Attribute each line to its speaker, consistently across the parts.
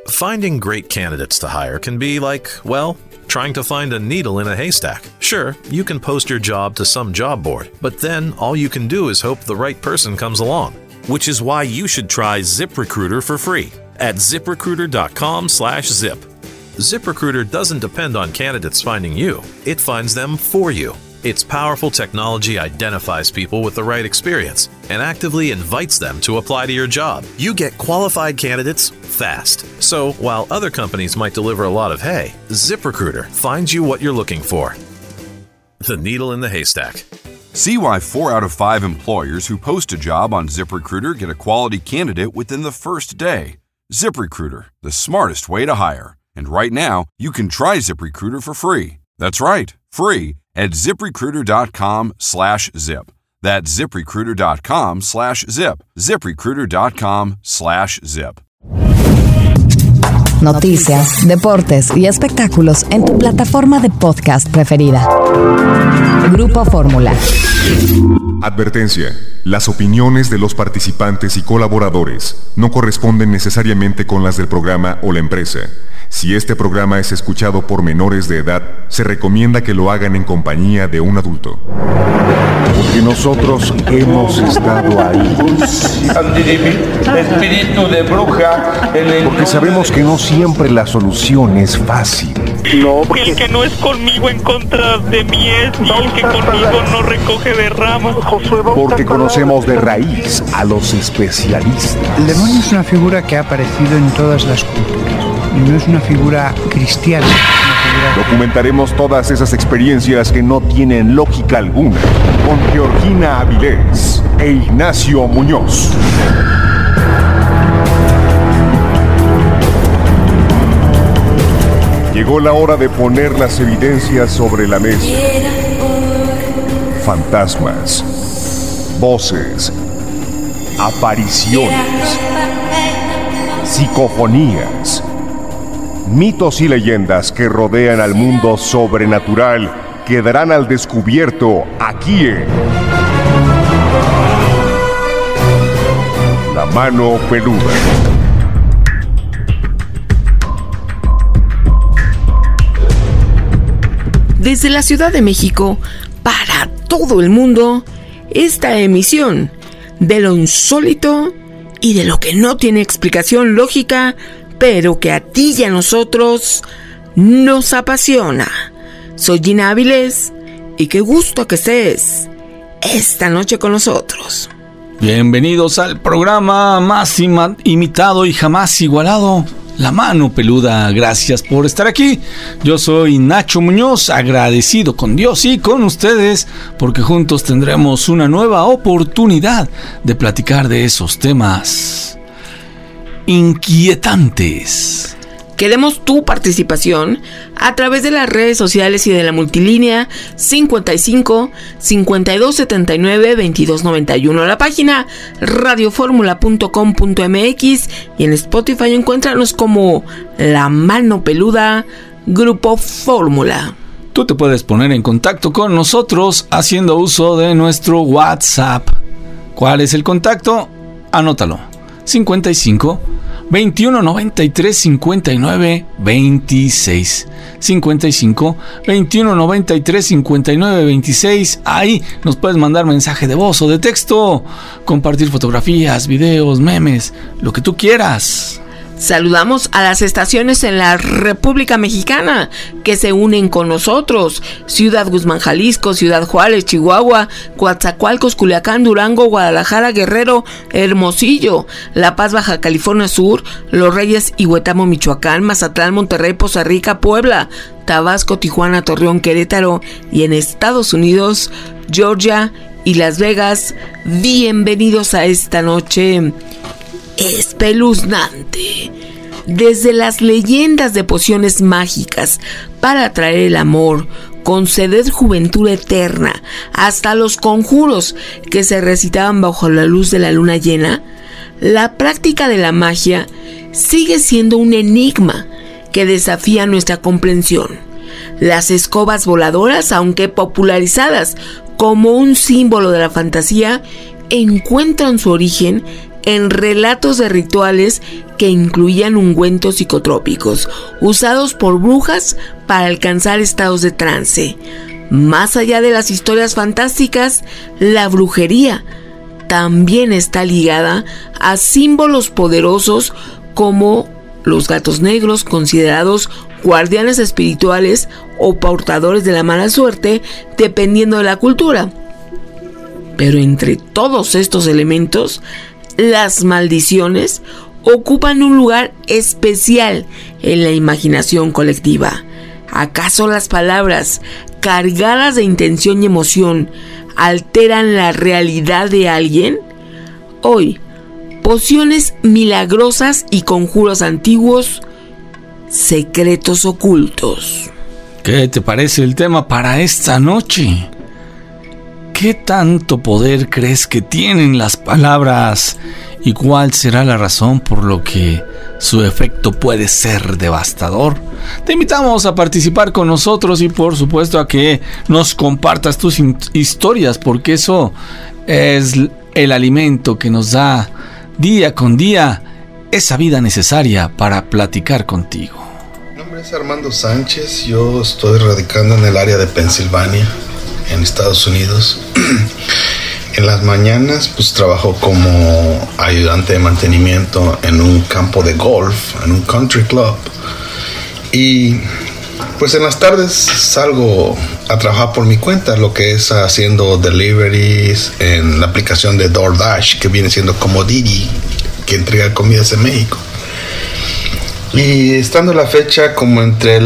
Speaker 1: Finding great candidates to hire can be like, well, trying to find a needle in a haystack. Sure, you can post your job to some job board, but then all you can do is hope the right person comes along. Which is why you should try ZipRecruiter for free at ZipRecruiter.com/zip. ZipRecruiter doesn't depend on candidates finding you. It finds them for you. Its powerful technology identifies people with the right experience and actively invites them to apply to your job. You get qualified candidates fast. So, while other companies might deliver a lot of hay, ZipRecruiter finds you what you're looking for. The needle in the haystack.
Speaker 2: See why 4 out of 5 employers who post a job on ZipRecruiter get a quality candidate within the first day. ZipRecruiter, the smartest way to hire. And right now, you can try ZipRecruiter for free. That's right, free at ZipRecruiter.com/zip. That's ZipRecruiter.com/zip. ZipRecruiter.com/zip.
Speaker 3: Noticias, deportes y espectáculos en tu plataforma de podcast preferida. Grupo Fórmula.
Speaker 4: Advertencia. Las opiniones de los participantes y colaboradores no corresponden necesariamente con las del programa o la empresa. Si este programa es escuchado por menores de edad, se recomienda que lo hagan en compañía de un adulto.
Speaker 5: Porque nosotros hemos estado ahí.
Speaker 6: Espíritu de bruja.
Speaker 5: Porque sabemos que no siempre la solución es fácil.
Speaker 6: No, porque el que no es conmigo en contra de mí es, y el que conmigo no recoge de ramas.
Speaker 5: Porque conocemos de raíz a los especialistas.
Speaker 7: El demonio es una figura que ha aparecido en todas las culturas. Y no es una figura cristiana.
Speaker 5: Documentaremos todas esas experiencias que no tienen lógica alguna con Georgina Avilés e Ignacio Muñoz. Llegó la hora de poner las evidencias sobre la mesa. Fantasmas, voces, apariciones, psicofonías, mitos y leyendas que rodean al mundo sobrenatural quedarán al descubierto aquí en La Mano Peluda.
Speaker 8: Desde la Ciudad de México, para todo el mundo, esta emisión de lo insólito y de lo que no tiene explicación lógica, pero que a ti y a nosotros nos apasiona. Soy Gina Avilés y qué gusto que estés esta noche con nosotros.
Speaker 9: Bienvenidos al programa más imitado y jamás igualado, La Mano Peluda. Gracias por estar aquí. Yo soy Nacho Muñoz, agradecido con Dios y con ustedes, porque juntos tendremos una nueva oportunidad de platicar de esos temas inquietantes.
Speaker 8: Queremos tu participación a través de las redes sociales y de la multilínea 55 52 79 22 91, la página radioformula.com.mx, y en Spotify encuéntranos como La Mano Peluda, Grupo Fórmula.
Speaker 9: Tú te puedes poner en contacto con nosotros haciendo uso de nuestro WhatsApp. ¿Cuál es el contacto? Anótalo. 55 21 93 59 26. 55 21 93 59 26. Ahí nos puedes mandar mensaje de voz o de texto, compartir fotografías, videos, memes, lo que tú quieras.
Speaker 8: Saludamos a las estaciones en la República Mexicana que se unen con nosotros: Ciudad Guzmán, Jalisco; Ciudad Juárez, Chihuahua; Coatzacoalcos, Culiacán, Durango; Guadalajara, Guerrero; Hermosillo; La Paz, Baja California Sur; Los Reyes y Huetamo, Michoacán; Mazatlán, Monterrey, Poza Rica, Puebla; Tabasco, Tijuana, Torreón, Querétaro; y en Estados Unidos, Georgia y Las Vegas. Bienvenidos a esta noche espeluznante. Desde las leyendas de pociones mágicas para atraer el amor, conceder juventud eterna, hasta los conjuros que se recitaban bajo la luz de la luna llena, la práctica de la magia sigue siendo un enigma que desafía nuestra comprensión. Las escobas voladoras, aunque popularizadas como un símbolo de la fantasía, encuentran su origen en relatos de rituales que incluían ungüentos psicotrópicos usados por brujas para alcanzar estados de trance. Más allá de las historias fantásticas, la brujería también está ligada a símbolos poderosos como los gatos negros, considerados guardianes espirituales o portadores de la mala suerte, dependiendo de la cultura. Pero entre todos estos elementos, las maldiciones ocupan un lugar especial en la imaginación colectiva. ¿Acaso las palabras cargadas de intención y emoción alteran la realidad de alguien? Hoy, pociones milagrosas y conjuros antiguos, secretos ocultos.
Speaker 9: ¿Qué te parece el tema para esta noche? ¿Qué tanto poder crees que tienen las palabras? ¿Y cuál será la razón por lo que su efecto puede ser devastador? Te invitamos a participar con nosotros y por supuesto a que nos compartas tus historias, porque eso es el alimento que nos da día con día esa vida necesaria para platicar contigo.
Speaker 10: Mi nombre es Armando Sánchez, yo estoy radicando en el área de Pensilvania, en Estados Unidos. En las mañanas pues trabajo como ayudante de mantenimiento en un campo de golf, en un country club, y pues en las tardes salgo a trabajar por mi cuenta, lo que es haciendo deliveries en la aplicación de DoorDash, que viene siendo como Didi, que entrega comidas en México. Y estando la fecha como entre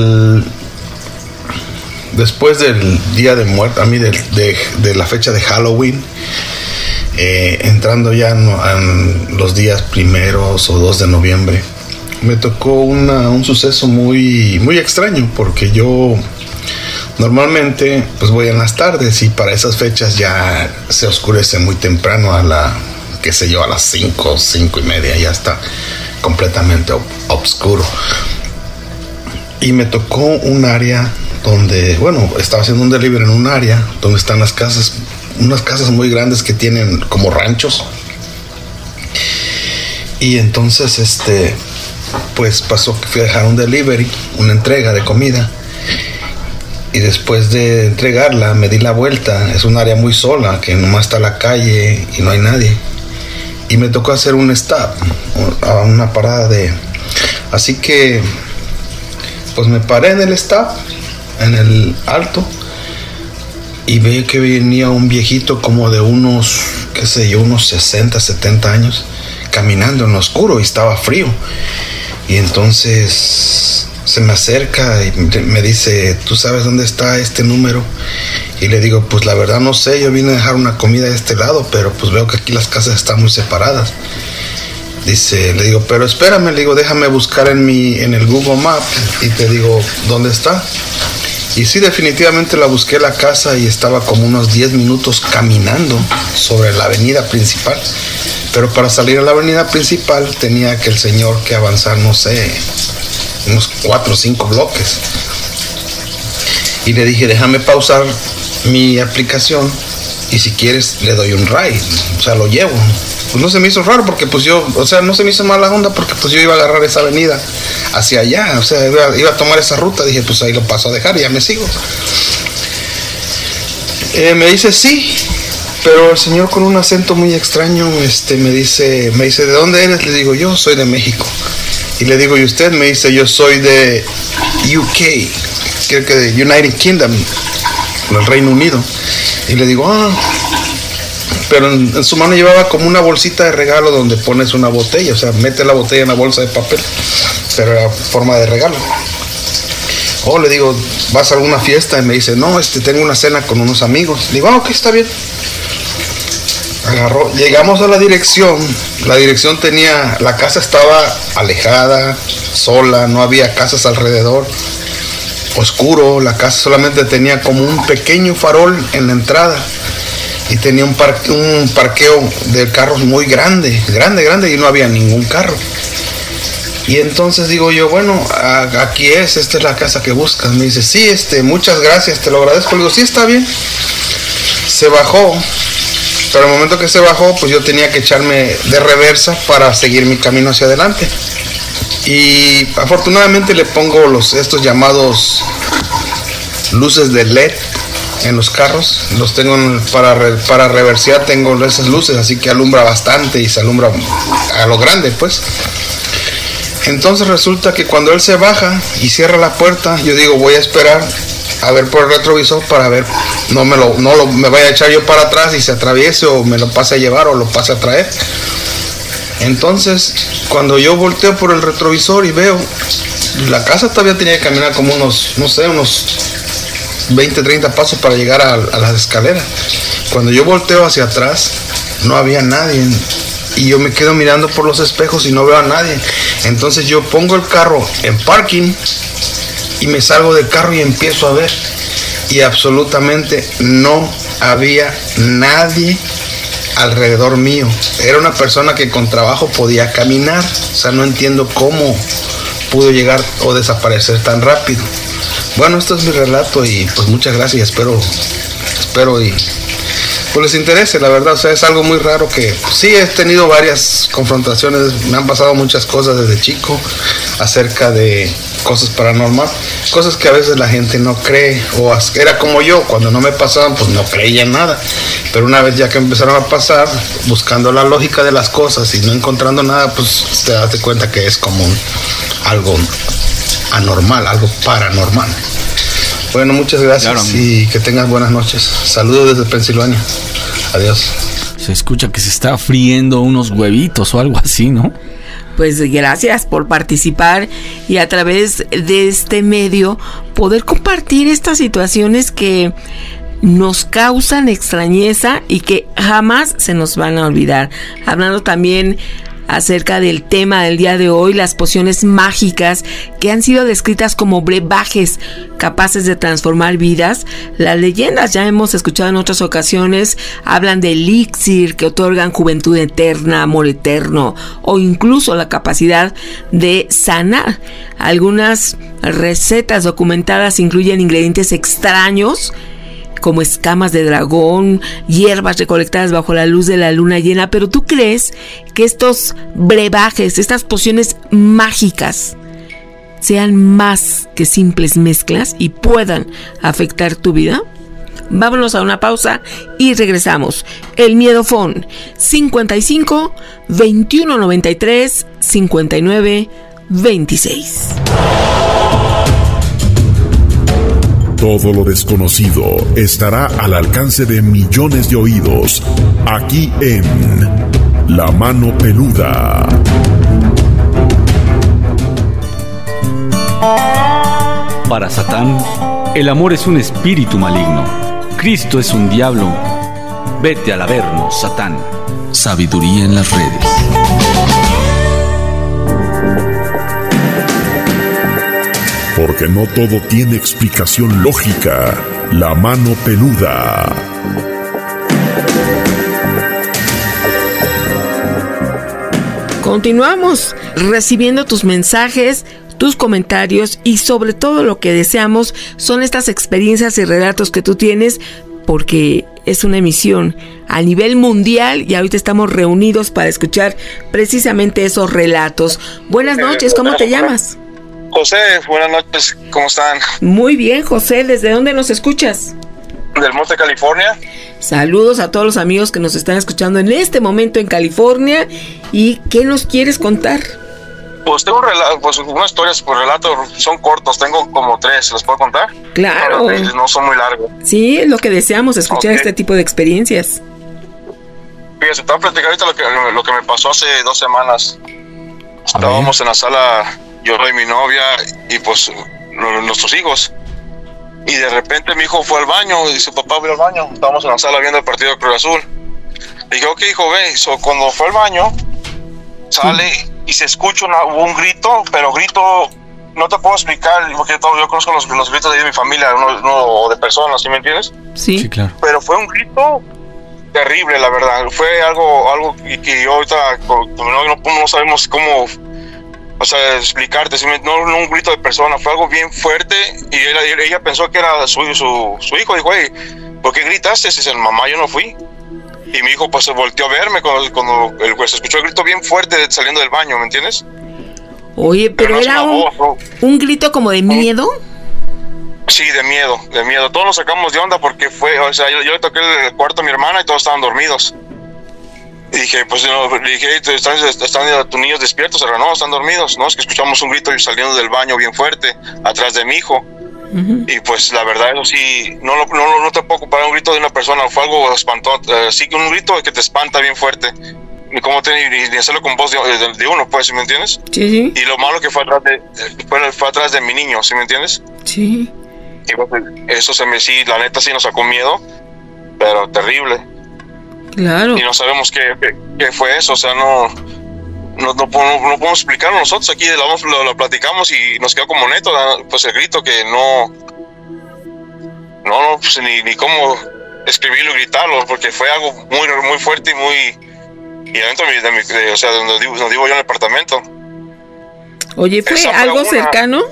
Speaker 10: después del día de muerte, a mí de la fecha de Halloween, entrando ya en los días 1 o 2 de noviembre, me tocó un suceso muy, muy extraño, porque yo normalmente pues voy en las tardes y para esas fechas ya se oscurece muy temprano, a las 5:30, ya está completamente oscuro. Y me tocó un área donde, estaba haciendo un delivery en un área donde están las casas, unas casas muy grandes que tienen como ranchos. Y entonces, pues pasó que fui a dejar un delivery, una entrega de comida. Y después de entregarla, me di la vuelta. Es un área muy sola, que nomás está la calle y no hay nadie. Y me tocó hacer un stop, una parada Así que, pues me paré en el stop, en el alto, y vi que venía un viejito como de unos 60, 70 años, caminando en lo oscuro y estaba frío. Y entonces se me acerca y me dice: ¿tú sabes dónde está este número? Y le digo: pues la verdad no sé, yo vine a dejar una comida de este lado, pero pues veo que aquí las casas están muy separadas. Le digo: pero espérame, le digo, déjame buscar en el Google Maps y te digo dónde está. Y sí, definitivamente la busqué la casa y estaba como unos 10 minutos caminando sobre la avenida principal. Pero para salir a la avenida principal tenía que el señor que avanzar, no sé, unos 4 o 5 bloques. Y le dije: déjame pausar mi aplicación y si quieres le doy un ride, o sea, lo llevo. Pues no se me hizo raro porque pues yo, no se me hizo mala onda porque pues yo iba a agarrar esa avenida hacia allá, iba a tomar esa ruta. Dije: pues ahí lo paso a dejar y ya me sigo. Me dice: sí, pero el señor con un acento muy extraño, me dice: ¿de dónde eres? Le digo: yo soy de México. Y le digo: ¿y usted? Me dice: yo soy de UK, creo que de United Kingdom, el Reino Unido. Y le digo: pero en su mano llevaba como una bolsita de regalo donde pones una botella, mete la botella en la bolsa de papel, pero era forma de regalo. Le digo: ¿vas a alguna fiesta? Y me dice: no, tengo una cena con unos amigos. Le digo: ok, está bien. Llegamos a la dirección. La dirección la casa estaba alejada, sola, no había casas alrededor, oscuro. La casa solamente tenía como un pequeño farol en la entrada y tenía un parqueo de carros muy grande, y no había ningún carro. Y entonces digo yo: bueno, aquí esta es la casa que buscas. Me dice: sí, muchas gracias, te lo agradezco. Le digo: sí, está bien. Se bajó Pero al momento que se bajó, pues yo tenía que echarme de reversa para seguir mi camino hacia adelante. Y afortunadamente le pongo estos llamados luces de LED en los carros. Los tengo para reversear, tengo esas luces, así que alumbra bastante y se alumbra a lo grande, pues. Entonces resulta que cuando él se baja y cierra la puerta, yo digo, voy a esperar a ver por el retrovisor para ver, no me vaya a echar yo para atrás y se atraviese o me lo pase a llevar o lo pase a traer. Entonces, cuando yo volteo por el retrovisor y veo, la casa todavía tenía que caminar como unos 20, 30 pasos para llegar a las escaleras. Cuando yo volteo hacia atrás, no había nadie. Y yo me quedo mirando por los espejos y no veo a nadie. Entonces yo pongo el carro en parking y me salgo del carro y empiezo a ver. Y absolutamente no había nadie alrededor mío. Era una persona que con trabajo podía caminar. O sea, no entiendo cómo pudo llegar o desaparecer tan rápido. Bueno, esto es mi relato y pues muchas gracias. Espero y pues les interese, la verdad. O sea, es algo muy raro que sí he tenido varias confrontaciones. Me han pasado muchas cosas desde chico acerca de cosas paranormales, cosas que a veces la gente no cree, o era como yo, cuando no me pasaban pues no creía en nada, pero una vez ya que empezaron a pasar, buscando la lógica de las cosas y no encontrando nada, pues te das cuenta que es como algo anormal, algo paranormal. Bueno, muchas gracias, claro, y que tengas buenas noches. Saludos desde Pensilvania. Adiós.
Speaker 9: Se escucha que se está friendo unos huevitos o algo así, ¿no?
Speaker 8: Pues gracias por participar y a través de este medio poder compartir estas situaciones que nos causan extrañeza y que jamás se nos van a olvidar. Hablando también acerca del tema del día de hoy, las pociones mágicas que han sido descritas como brebajes capaces de transformar vidas. Las leyendas, ya hemos escuchado en otras ocasiones, hablan de elixir que otorgan juventud eterna, amor eterno o incluso la capacidad de sanar. Algunas recetas documentadas incluyen ingredientes extraños como escamas de dragón, hierbas recolectadas bajo la luz de la luna llena. Pero ¿tú crees que estos brebajes, estas pociones mágicas, sean más que simples mezclas y puedan afectar tu vida? Vámonos a una pausa y regresamos. El Miedofón 55 21 93 59 26.
Speaker 11: Todo lo desconocido estará al alcance de millones de oídos, aquí en La Mano Peluda.
Speaker 12: Para Satán, el amor es un espíritu maligno. Cristo es un diablo. Vete al averno, Satán.
Speaker 13: Sabiduría en las redes.
Speaker 11: Porque no todo tiene explicación lógica. La Mano Peluda.
Speaker 8: Continuamos recibiendo tus mensajes, tus comentarios y sobre todo lo que deseamos son estas experiencias y relatos que tú tienes, porque es una emisión a nivel mundial y ahorita estamos reunidos para escuchar precisamente esos relatos. Buenas noches, ¿cómo te llamas?
Speaker 14: José, buenas noches, ¿cómo están?
Speaker 8: Muy bien, José, ¿desde dónde nos escuchas?
Speaker 14: Del Monte, California.
Speaker 8: Saludos a todos los amigos que nos están escuchando en este momento en California. ¿Y qué nos quieres contar?
Speaker 14: Pues tengo unas historias por relato, son cortos, tengo como 3, ¿los puedo contar?
Speaker 8: Claro.
Speaker 14: No son muy largos.
Speaker 8: Sí, es lo que deseamos, escuchar este tipo de experiencias.
Speaker 14: Fíjense, te voy a platicar ahorita lo que me pasó hace 2 semanas. Estábamos en la sala, yo y mi novia y pues nuestros hijos. Y de repente mi hijo fue al baño y su papá fue al baño. Estábamos en la sala viendo el partido de Cruz Azul. Le dije, ok, hijo, ve. Cuando fue al baño, sale y se escucha un grito, pero grito, no te puedo explicar, porque yo conozco los gritos de mi familia, no de personas, ¿sí me entiendes?
Speaker 8: Sí, claro.
Speaker 14: Pero fue un grito terrible, la verdad. Fue algo que yo ahorita no sabemos cómo, o sea, explicarte. No un grito de persona, fue algo bien fuerte. Y ella pensó que era su hijo. Dijo, oye, ¿por qué gritaste? Si es el mamá, yo no fui. Y mi hijo pues se volteó a verme cuando se escuchó el grito bien fuerte saliendo del baño, ¿me entiendes?
Speaker 8: Oye, pero
Speaker 14: no
Speaker 8: era un grito como de miedo.
Speaker 14: Sí, de miedo. Todos nos sacamos de onda porque yo le toqué el cuarto a mi hermana y todos estaban dormidos. Y dije, pues ¿están tus niños despiertos? Pero no, están dormidos. No, es que escuchamos un grito saliendo del baño bien fuerte, atrás de mi hijo. Y pues la verdad, eso sí, no te puedo comparar un grito de una persona, fue algo espantoso, sí que un grito que te espanta bien fuerte, ni hacerlo con voz de uno, pues, ¿sí me entiendes?
Speaker 8: Sí.
Speaker 14: Y lo malo que fue atrás de mi niño, ¿sí me entiendes?
Speaker 8: Sí.
Speaker 14: Y pues, eso sí, la neta sí nos sacó miedo, pero terrible.
Speaker 8: Claro.
Speaker 14: Y no sabemos qué fue eso, o sea, no podemos explicarlo nosotros aquí, lo platicamos y nos quedó como neto, pues el grito que no pues ni cómo escribirlo y gritarlo, porque fue algo muy, muy fuerte y adentro o sea, donde vivo yo en el apartamento.
Speaker 8: Oye, ¿fue algo cercano?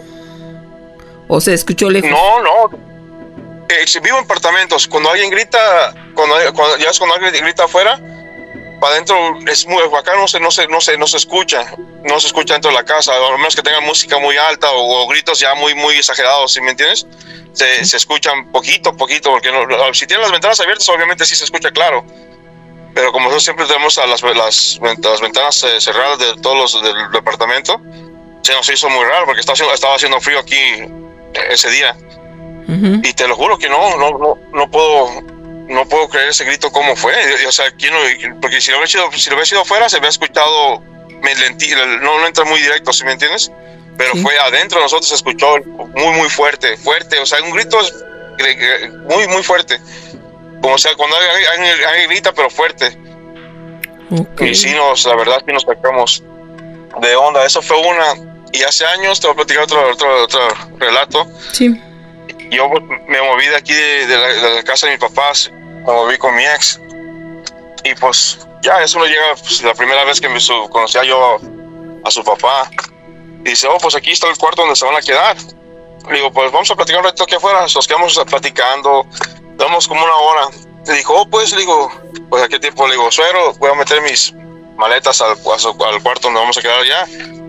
Speaker 8: ¿O se escuchó lejos?
Speaker 14: No. Si vivo en apartamentos, cuando alguien grita, cuando alguien grita afuera, para adentro es muy acá no se escucha dentro de la casa, a lo menos que tenga música muy alta o gritos ya muy muy exagerados, ¿sí me entiendes? Se escuchan poquito, porque si tienen las ventanas abiertas obviamente sí se escucha claro, pero como nosotros siempre tenemos las ventanas cerradas de todos los del departamento, se nos hizo muy raro porque estaba haciendo frío aquí ese día. Y te lo juro que no puedo creer ese grito cómo fue, o sea, porque si lo hubiera sido afuera se había escuchado, no entra muy directo, ¿sí me entiendes? Pero sí. Fue adentro, nosotros se escuchó muy muy fuerte, o sea, un grito muy muy fuerte, como sea, cuando alguien grita pero fuerte. Okay. Y sí la verdad sí nos sacamos de onda, eso fue una, y hace años, te voy a platicar otro relato.
Speaker 8: Sí.
Speaker 14: Yo me moví de aquí de la casa de mis papás, me moví con mi ex y pues ya eso no llega, pues, la primera vez que conocía yo a su papá y dice, pues aquí está el cuarto donde se van a quedar. Le digo, pues vamos a platicar un rato aquí afuera, nos quedamos platicando, damos como una hora. Le dijo, pues ¿a qué tiempo? Le digo, suegro, voy a meter mis maletas al cuarto donde vamos a quedar ya.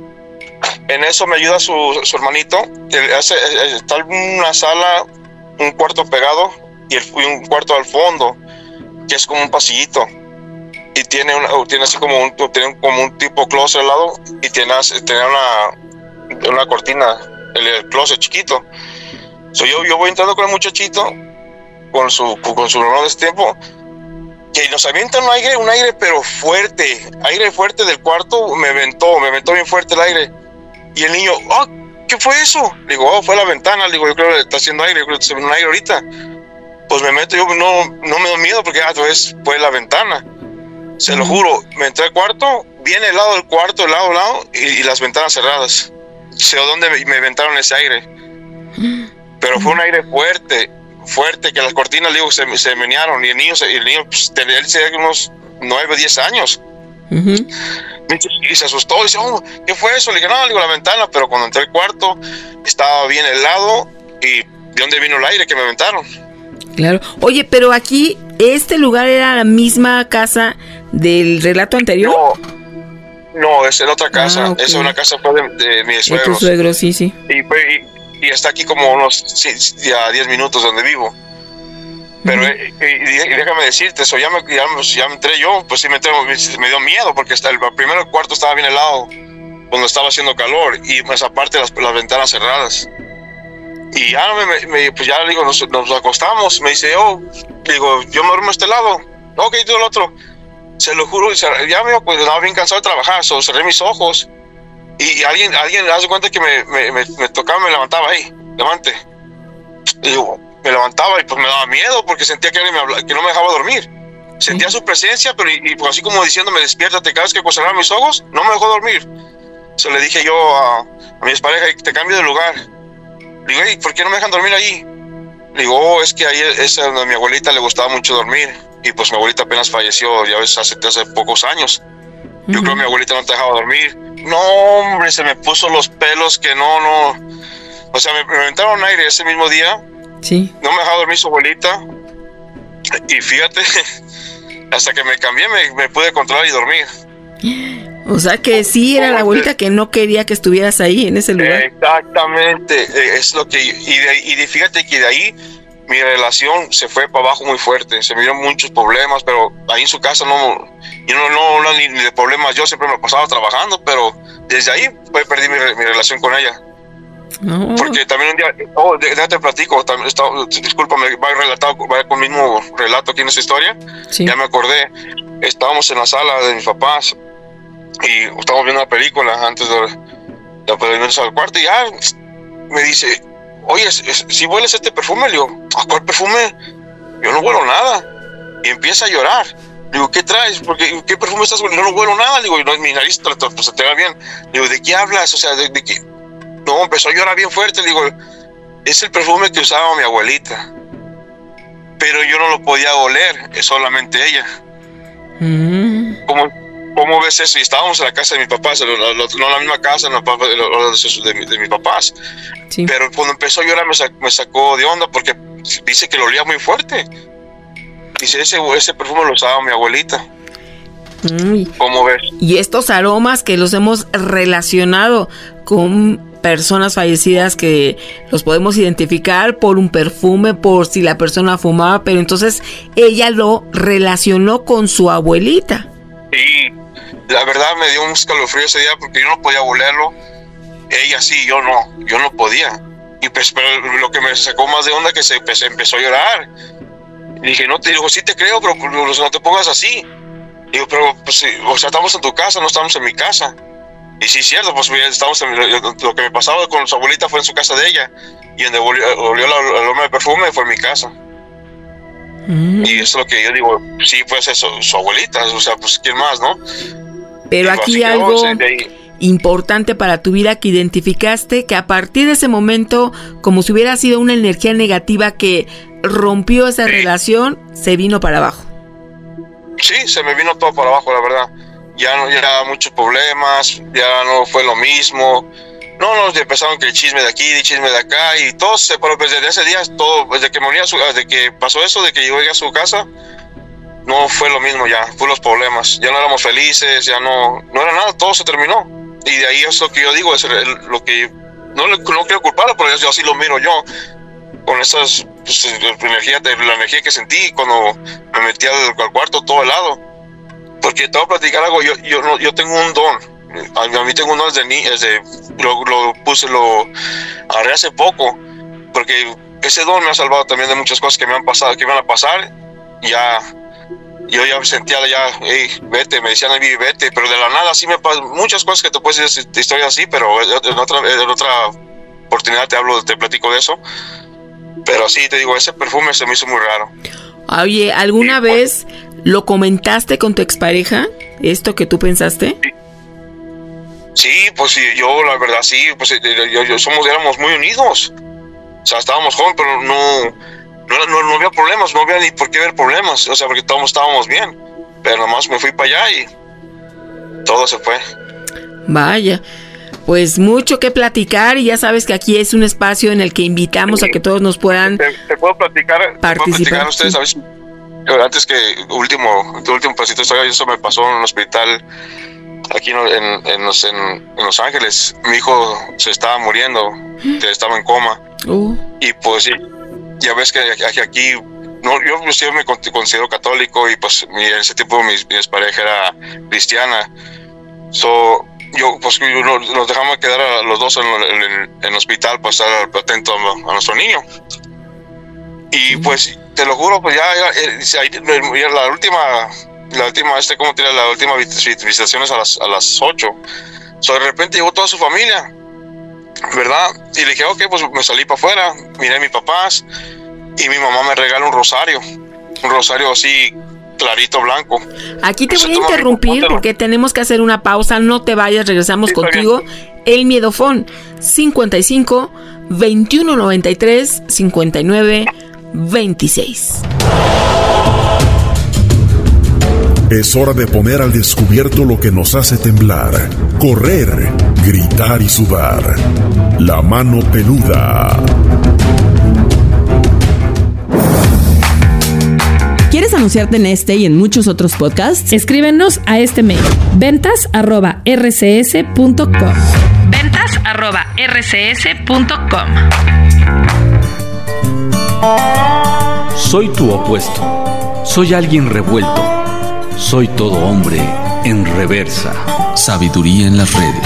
Speaker 14: En eso me ayuda su hermanito. Está una sala, un cuarto pegado y un cuarto al fondo, que es como un pasillito. Y tiene así como un tipo closet al lado y tiene una cortina, el closet chiquito. Yo voy entrando con el muchachito, con su hermano de ese tiempo, que nos avienta un aire pero fuerte, aire fuerte del cuarto, me aventó bien fuerte el aire. Y el niño, ¿qué fue eso? Le digo, fue la ventana. Le digo, yo creo que está haciendo aire, yo creo que se ve un aire ahorita. Pues me meto, yo no me da miedo porque fue la ventana. Se lo juro, me entré al cuarto, bien helado el cuarto, helado, y las ventanas cerradas. Sé dónde me aventaron ese aire. Pero fue un aire fuerte, que las cortinas, digo, se menearon. Y el niño pues, él tenía unos 9 o 10 años. Y se asustó y dice, ¿qué fue eso? Le dije, la ventana, pero cuando entré al cuarto estaba bien helado y ¿de dónde vino el aire que me aventaron?
Speaker 8: Claro. Oye, pero aquí, ¿este lugar era la misma casa del relato anterior?
Speaker 14: No, es en otra casa. Okay. Es una casa de mis suegros.
Speaker 8: De tus suegros, sí.
Speaker 14: Y está aquí como unos 10 minutos donde vivo. Pero déjame decirte, eso ya me entré yo, pues sí me dio miedo porque primero el cuarto estaba bien helado cuando estaba haciendo calor y más aparte las ventanas cerradas. Y ya pues ya digo, nos acostamos, me dice, yo me duermo a este lado, ok, tú el otro. Se lo juro, ya pues estaba bien cansado de trabajar, cerré mis ojos y alguien hace cuenta que me tocaba, me levantaba ahí, levante. Y digo, me levantaba y pues me daba miedo porque sentía que no me dejaba dormir. Sentía su presencia, pero y pues así como diciéndome, despiértate. Cada vez que cerraba mis ojos, no me dejó dormir. Se le dije yo a mi pareja, te cambio de lugar. Le digo, ¿por qué no me dejan dormir ahí? Le digo, es que ahí es donde a mi abuelita le gustaba mucho dormir. Y pues mi abuelita apenas falleció, ya ves, hace pocos años. Yo creo que mi abuelita no te dejaba dormir. No, hombre, se me puso los pelos que no. O sea, me aventaron aire ese mismo día.
Speaker 8: Sí.
Speaker 14: No me dejaba dormir su abuelita. Y fíjate Hasta que me cambié, me pude controlar y dormir.
Speaker 8: O sea que sí era la abuelita que no quería que estuvieras ahí en ese lugar.
Speaker 14: Exactamente, es lo que... fíjate que de ahí mi relación se fue para abajo muy fuerte, se me dieron muchos problemas, pero ahí en su casa no ni de problemas, yo siempre me pasaba trabajando, pero desde ahí perdí mi relación con ella. No. Porque también un día, déjate platico, discúlpame, va con el mismo relato aquí en esta historia, sí. Ya me acordé, estábamos en la sala de mis papás y estábamos viendo una película antes de irnos al cuarto y ya me dice, oye, si hueles este perfume, le digo, ¿a cuál perfume? Yo no huelo nada. Y empieza a llorar. Le digo, ¿qué traes? ¿Qué perfume estás hueliendo? Yo no huelo nada. Le digo, no, mi nariz se te va bien. Le digo, ¿de qué hablas? O sea, ¿de qué? No, empezó a llorar bien fuerte. Le digo, es el perfume que usaba mi abuelita. Pero yo no lo podía oler, es solamente ella. ¿Cómo ves eso? Y estábamos en la casa de mis papás, no en la misma casa, de mis papás. Sí. Pero cuando empezó a llorar me sacó de onda porque dice que lo olía muy fuerte. Dice, ese perfume lo usaba mi abuelita. ¿Cómo ves?
Speaker 8: Y estos aromas que los hemos relacionado con personas fallecidas, que los podemos identificar por un perfume, por si la persona fumaba, pero entonces ella lo relacionó con su abuelita.
Speaker 14: Sí, la verdad me dio un escalofrío ese día porque yo no podía olerlo. Ella sí, yo no podía. Y pues, pero lo que me sacó más de onda que se empezó a llorar. Y dije, sí te creo, pero no te pongas así. Digo, pero pues, o sea, estamos en tu casa, no estamos en mi casa. Y sí, cierto, pues lo que me pasaba con su abuelita fue en su casa de ella. Y donde olió el aroma de perfume fue en mi casa. Y eso es lo que yo digo, sí, pues eso, su abuelita, o sea, pues quién más, ¿no?
Speaker 8: Pero aquí algo importante para tu vida, que identificaste que a partir de ese momento, como si hubiera sido una energía negativa que rompió esa relación, se vino para abajo.
Speaker 14: Sí, se me vino todo para abajo, la verdad. Ya muchos problemas, ya no fue lo mismo. No, empezaron que el chisme de aquí, el chisme de acá, y todo se paró. Desde ese día, desde que pasó eso, de que yo llegué a su casa, no fue lo mismo ya, fue los problemas. Ya no éramos felices, ya no era nada, todo se terminó. Y de ahí es lo que yo digo, es lo que no quiero culparlo, pero yo así lo miro yo, con esas la energía que sentí cuando me metí al cuarto todo helado. Porque te voy a platicar algo, yo tengo un don. A mí tengo un don lo agarré hace poco, porque ese don me ha salvado también de muchas cosas que me han pasado, que iban a pasar. Yo ya me sentía hey, vete, me decían a mí, vete, pero de la nada sí me pasan muchas cosas que te puedes decir de historias así, pero en otra oportunidad te platico de eso. Pero sí, te digo, ese perfume se me hizo muy raro.
Speaker 8: Oye, ¿alguna vez lo comentaste con tu expareja, esto que tú pensaste?
Speaker 14: Sí, pues sí, yo la verdad sí, pues éramos muy unidos. O sea, estábamos jóvenes, pero no había problemas, no había ni por qué haber problemas, o sea, porque todos estábamos bien. Pero nomás me fui para allá y todo se fue.
Speaker 8: Vaya, pues mucho que platicar, y ya sabes que aquí es un espacio en el que invitamos a que todos nos puedan
Speaker 14: ¿Te puedo platicar?
Speaker 8: Participar.
Speaker 14: A ustedes, sí. Antes que último pedacito de historia, eso me pasó en un hospital aquí en Los Ángeles. Mi hijo se estaba muriendo, estaba en coma. Y pues ya ves que aquí yo sí me considero católico, y pues en ese tiempo mi pareja era cristiana. Nos dejamos quedar a los dos en el hospital para estar atento a nuestro niño. Y pues te lo juro, pues la última visitaciones a las 8. De repente llegó toda su familia, ¿verdad? Y le dije, ok, pues me salí para afuera, miré a mis papás, y mi mamá me regala un rosario así clarito, blanco.
Speaker 8: Aquí te voy a interrumpir porque tenemos que hacer una pausa. No te vayas, regresamos contigo. El Miedofón 55 21 93 59 26.
Speaker 11: Es hora de poner al descubierto lo que nos hace temblar, correr, gritar y sudar. La mano peluda.
Speaker 3: ¿Quieres anunciar
Speaker 15: anunciarte en este y en muchos otros podcasts?
Speaker 16: Escríbenos a este mail: ventas@rcs.com. ventas@rcs.com.
Speaker 12: Soy tu opuesto. Soy alguien revuelto. Soy todo hombre en reversa.
Speaker 13: Sabiduría en las redes.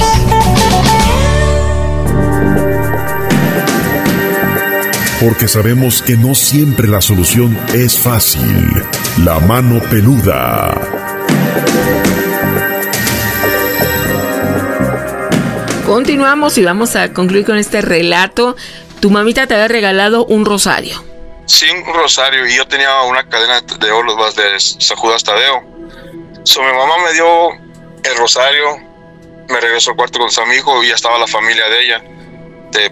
Speaker 11: Porque sabemos que no siempre la solución es fácil. La mano peluda.
Speaker 8: Continuamos y vamos a concluir con este relato. Tu mamita te había regalado un rosario.
Speaker 14: Sí, un rosario, y yo tenía una cadena de oro de San Judas Tadeo. Mi mamá me dio el rosario, me regresó al cuarto con su amigo y ya estaba la familia de ella, de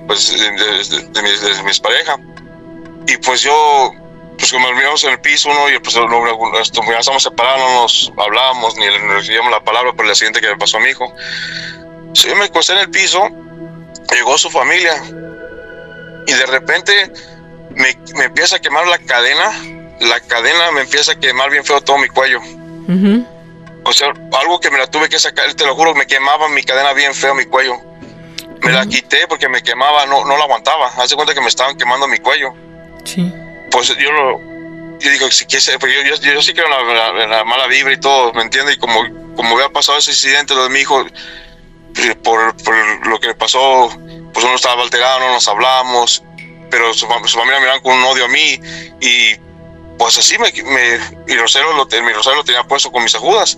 Speaker 14: mis parejas. Y pues yo, pues como dormíamos en el piso uno y pues ya estamos separados, no nos hablábamos ni le recibíamos la palabra por el accidente que me pasó a mi hijo. Yo me acosté en el piso, llegó su familia y de repente me empieza a quemar la cadena me empieza a quemar bien feo todo mi cuello. Uh-huh. O sea, algo que me la tuve que sacar, te lo juro, me quemaba mi cadena bien feo mi cuello. Me la quité porque me quemaba, no la aguantaba. Hace cuenta que me estaban quemando mi cuello. Sí. Pues yo digo, si quieres, porque yo sí creo en la mala vibra y todo, ¿me entiendes? Y como había pasado ese incidente, lo de mi hijo, por lo que pasó, pues uno estaba alterado, no nos hablábamos, pero su familia me miraban con un odio a mí, y pues así mi rosario lo tenía puesto con mis ajudas.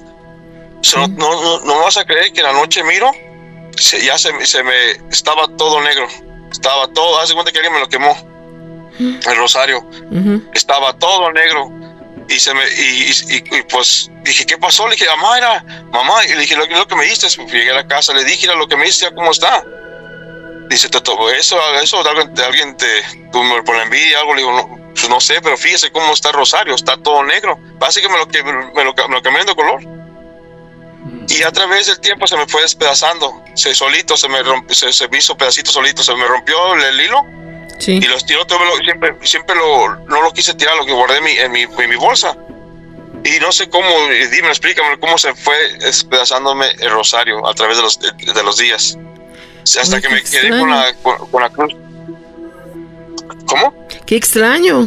Speaker 14: No vas a creer que en la noche miro, se me estaba todo negro, estaba todo, hace cuenta que alguien me lo quemó, el rosario, estaba todo negro, y pues dije, ¿qué pasó? Le dije, mamá, y le dije, lo que me diste. Llegué a la casa, le dije, mira lo que me diste, ¿cómo está? Dice, eso de alguien por la envidia, algo. Le digo, no sé, pero fíjese cómo está el rosario, está todo negro. Parece que me lo cambié de color. Y a través del tiempo se me fue despedazando, solito se me hizo pedacito solito, se me rompió el hilo. Sí. Y los tiró, siempre no lo quise tirar, lo que guardé en mi bolsa. Y no sé cómo, dime, explícame cómo se fue despedazándome el rosario a través de los días. Hasta que me quedé con la cruz. ¿Cómo?
Speaker 8: ¡Qué extraño!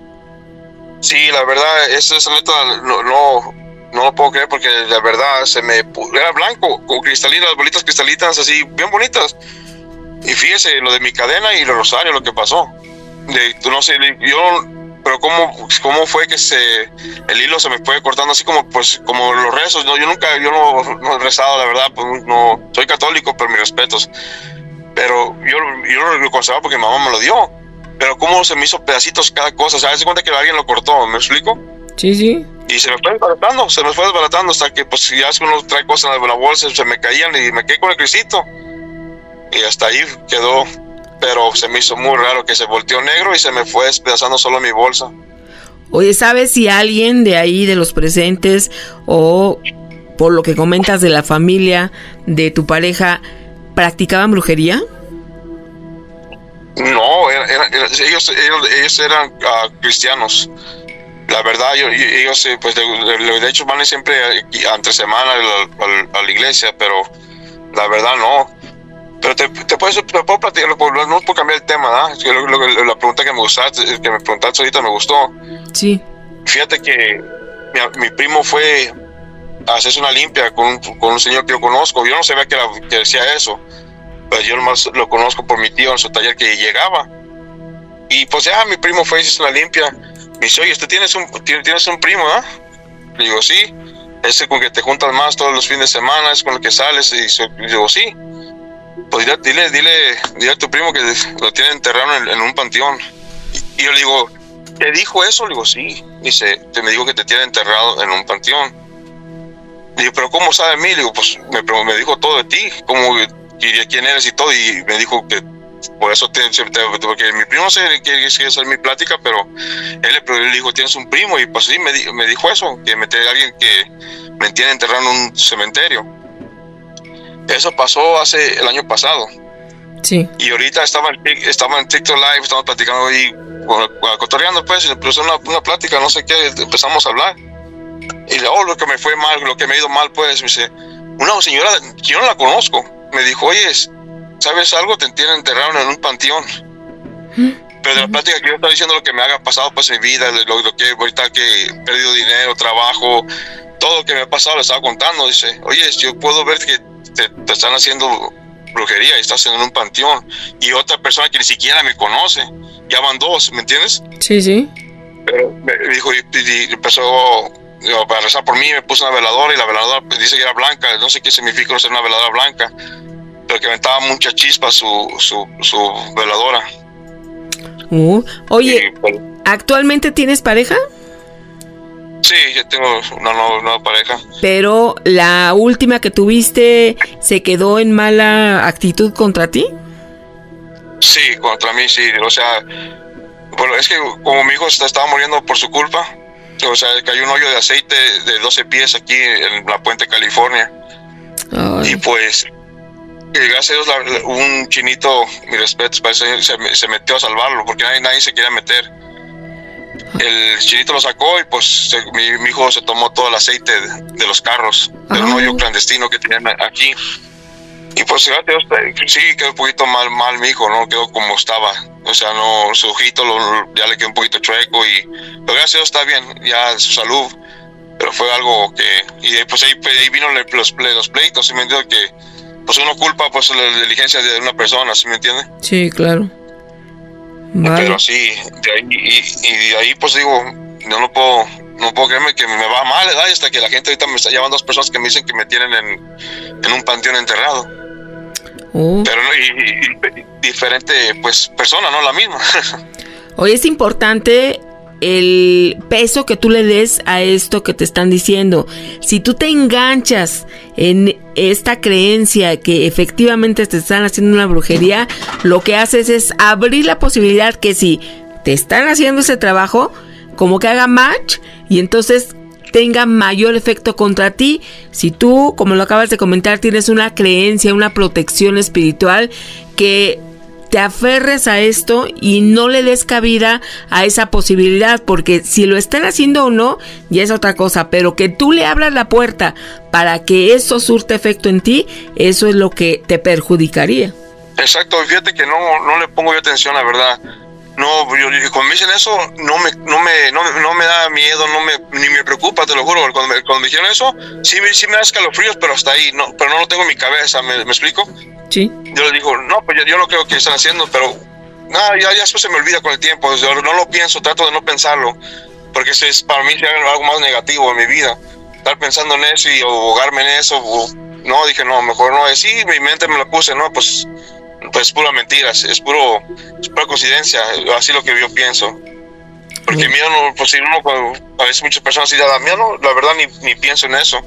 Speaker 14: Sí, la verdad, esa neta no lo puedo creer, porque la verdad era blanco, con cristalinas, bolitas cristalinas así, bien bonitas. Y fíjese, lo de mi cadena y el rosario, lo que pasó. No sé, pero cómo fue que el hilo se me fue cortando así como los rezos. No, yo no he rezado, la verdad, pues no, soy católico, pero mis respetos. Pero yo lo conservaba porque mi mamá me lo dio. Pero cómo se me hizo pedacitos cada cosa, o sea, se cuenta que alguien lo cortó, ¿me explico?
Speaker 8: Sí, sí.
Speaker 14: Y se me fue desbaratando hasta que pues ya es que uno trae cosas en la bolsa, se me caían y me quedé con el cristito. Y hasta ahí quedó, pero se me hizo muy raro que se volteó negro y se me fue despedazando solo mi bolsa.
Speaker 8: Oye, ¿sabes si alguien de ahí, de los presentes, o por lo que comentas de la familia de tu pareja, practicaban brujería?
Speaker 14: No, ellos eran cristianos. La verdad, ellos pues de hecho van siempre entre semana a la iglesia, pero la verdad no. Pero te puedo platicar, no puedo cambiar el tema, ¿no? La pregunta que me preguntaste ahorita me gustó.
Speaker 8: Sí.
Speaker 14: Fíjate que mi primo fue a hacerse una limpia con un señor que yo conozco. Yo no sabía que decía eso, pero yo nomás lo conozco por mi tío en su taller que llegaba. Y pues ya mi primo fue a hacerse una limpia. Me dice, oye, ¿usted tienes un primo, ah? Le digo, sí. Ese con que te juntas más todos los fines de semana, es con el que sales. Y digo, sí. Pues dile a tu primo que lo tiene enterrado en un panteón. Y yo le digo, ¿te dijo eso? Le digo, sí. Dice, me dijo que te tiene enterrado en un panteón. Le digo, ¿pero cómo sabe de mí? Le digo, pues me dijo todo de ti, quién eres y todo. Y me dijo que por eso porque mi primo quiere hacer mi plática, pero él le dijo, tienes un primo. Y pues sí, me dijo eso, que tiene alguien que me tiene enterrado en un cementerio. Eso pasó el año pasado.
Speaker 8: Sí.
Speaker 14: Y ahorita estaba en TikTok Live, estamos platicando ahí, cotorreando pues, y le puse una plática, no sé qué, empezamos a hablar. Y lo que me fue mal, lo que me ha ido mal, pues, me dice, una señora que yo no la conozco, me dijo, oye, ¿sabes algo? Te tienen enterrado en un panteón. Pero de la plática que yo estaba diciendo, lo que me haya pasado pues en mi vida, lo que ahorita que he perdido dinero, trabajo, todo lo que me ha pasado, le estaba contando. Dice, oye, yo puedo ver que te están haciendo brujería y estás en un panteón. Y otra persona que ni siquiera me conoce, ya van dos, ¿me entiendes?
Speaker 8: Sí, sí.
Speaker 14: Pero me dijo, y empezó para rezar por mí, me puso una veladora y la veladora dice que era blanca, no sé qué significa ser una veladora blanca, pero que aventaba mucha chispa su veladora.
Speaker 8: Oye, ¿actualmente tienes pareja?
Speaker 14: Sí, yo tengo una nueva pareja.
Speaker 8: Pero la última que tuviste, ¿se quedó en mala actitud contra ti?
Speaker 14: Sí, contra mí sí, o sea, bueno, es que como mi hijo estaba muriendo por su culpa, o sea, cayó un hoyo de aceite de 12 pies aquí en la Puente, California. Ay. Y pues, gracias a Dios, un chinito, mi respeto, se metió a salvarlo, porque nadie se quería meter. El chinito lo sacó y pues mi hijo se tomó todo el aceite de los carros, de un hoyo clandestino que tenían aquí. Y pues gracias a Dios, sí quedó un poquito mal mi hijo, no quedó como estaba. O sea, no, su ojito ya le quedó un poquito chueco, pero gracias a Dios está bien, ya su salud. Pero fue algo que, y pues ahí vino los pleitos, ¿sí me entiendes? Que pues uno culpa pues la diligencia de una persona, ¿sí me entiendes?
Speaker 8: Sí, claro. Vale.
Speaker 14: Pero sí, de ahí pues digo, no puedo creerme que me va mal, ¿verdad? Hasta que la gente ahorita me está llamando dos personas que me dicen que me tienen en un panteón enterrado. Pero no, y diferente pues persona, no la misma.
Speaker 8: Hoy es importante el peso que tú le des a esto que te están diciendo. Si tú te enganchas en esta creencia que efectivamente te están haciendo una brujería, lo que haces es abrir la posibilidad que si te están haciendo ese trabajo, como que haga match y entonces tenga mayor efecto contra ti. Si tú, como lo acabas de comentar, tienes una creencia, una protección espiritual, que te aferres a esto y no le des cabida a esa posibilidad, porque si lo están haciendo o no, ya es otra cosa, pero que tú le abras la puerta para que eso surte efecto en ti, eso es lo que te perjudicaría.
Speaker 14: Exacto, fíjate que no le pongo yo atención, la verdad. No, cuando me dicen eso, no me da miedo, ni me preocupa, te lo juro. Cuando me dijeron eso, sí me da escalofríos, pero hasta ahí, pero no lo tengo en mi cabeza, ¿me explico?
Speaker 8: Sí.
Speaker 14: Yo les digo, no, pues yo no creo que están haciendo, pero nada, ya después se me olvida con el tiempo. Yo no lo pienso, trato de no pensarlo, porque para mí es algo más negativo en mi vida. Estar pensando en eso y ahogarme en eso, no, dije, no, mejor no. Sí, mi mente me lo puse, no, pues pura mentiras, es pura coincidencia, así lo que yo pienso. Porque miedo, no, pues si uno, a veces muchas personas sí da miedo, no, la verdad ni pienso en eso.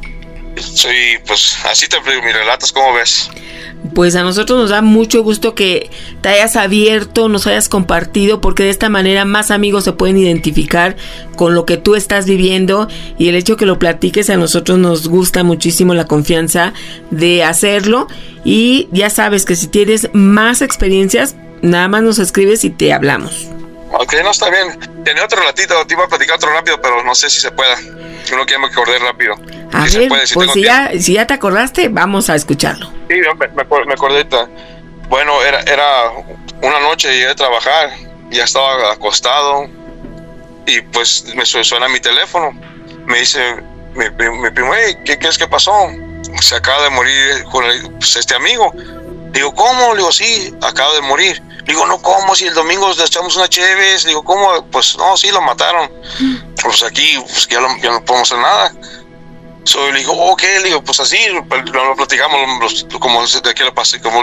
Speaker 14: Soy, pues así te mi relatas, ¿cómo ves?
Speaker 8: Pues a nosotros nos da mucho gusto que te hayas abierto, nos hayas compartido, porque de esta manera más amigos se pueden identificar con lo que tú estás viviendo, y el hecho que lo platiques a nosotros nos gusta muchísimo, la confianza de hacerlo. Y ya sabes que si tienes más experiencias, nada más nos escribes y te hablamos.
Speaker 14: Ok, no, está bien. Tenía otro ratito, te iba a platicar otro rápido, pero no sé si se pueda. Uno que me acordé rápido.
Speaker 8: A ver, se puede, pues si ya te acordaste, vamos a escucharlo.
Speaker 14: Sí, me acordé ahorita. Bueno, era una noche, llegué a trabajar, ya estaba acostado y pues me suena mi teléfono. Me dice mi primo, hey, ¿qué es que pasó? Se acaba de morir pues, este amigo. Digo, ¿cómo? Le digo, sí, acaba de morir. Digo, no, ¿cómo? Si el domingo le echamos una cheves. Digo, ¿cómo? Pues no, sí, lo mataron. Pues aquí, pues ya no podemos hacer nada. Le digo, ok, le digo, pues así, lo platicamos, como de qué lo pasé, como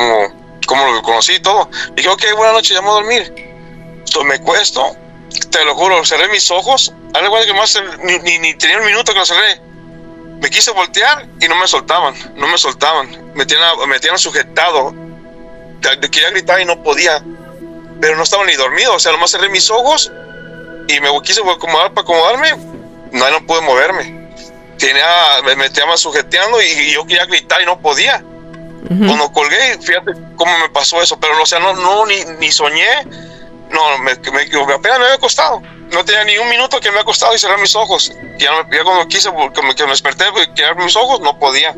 Speaker 14: lo conocí y todo. Le dije, ok, buenas noches, ya me voy a dormir. Me cuesto, te lo juro, cerré mis ojos, algo que más ni tenía un minuto que lo cerré. Me quise voltear y no me soltaban. Me tenían sujetado. Quería gritar y no podía, pero no estaba ni dormido. O sea, nomás cerré mis ojos y me quise acomodar para acomodarme. No pude moverme. Me estaba sujeteando y yo quería gritar y no podía. Cuando colgué, fíjate cómo me pasó eso, pero o sea, ni soñé, apenas me había acostado, no tenía ni un minuto que me había acostado y cerré mis ojos, ya cuando quise, que me desperté, quería abrir mis ojos, no podía,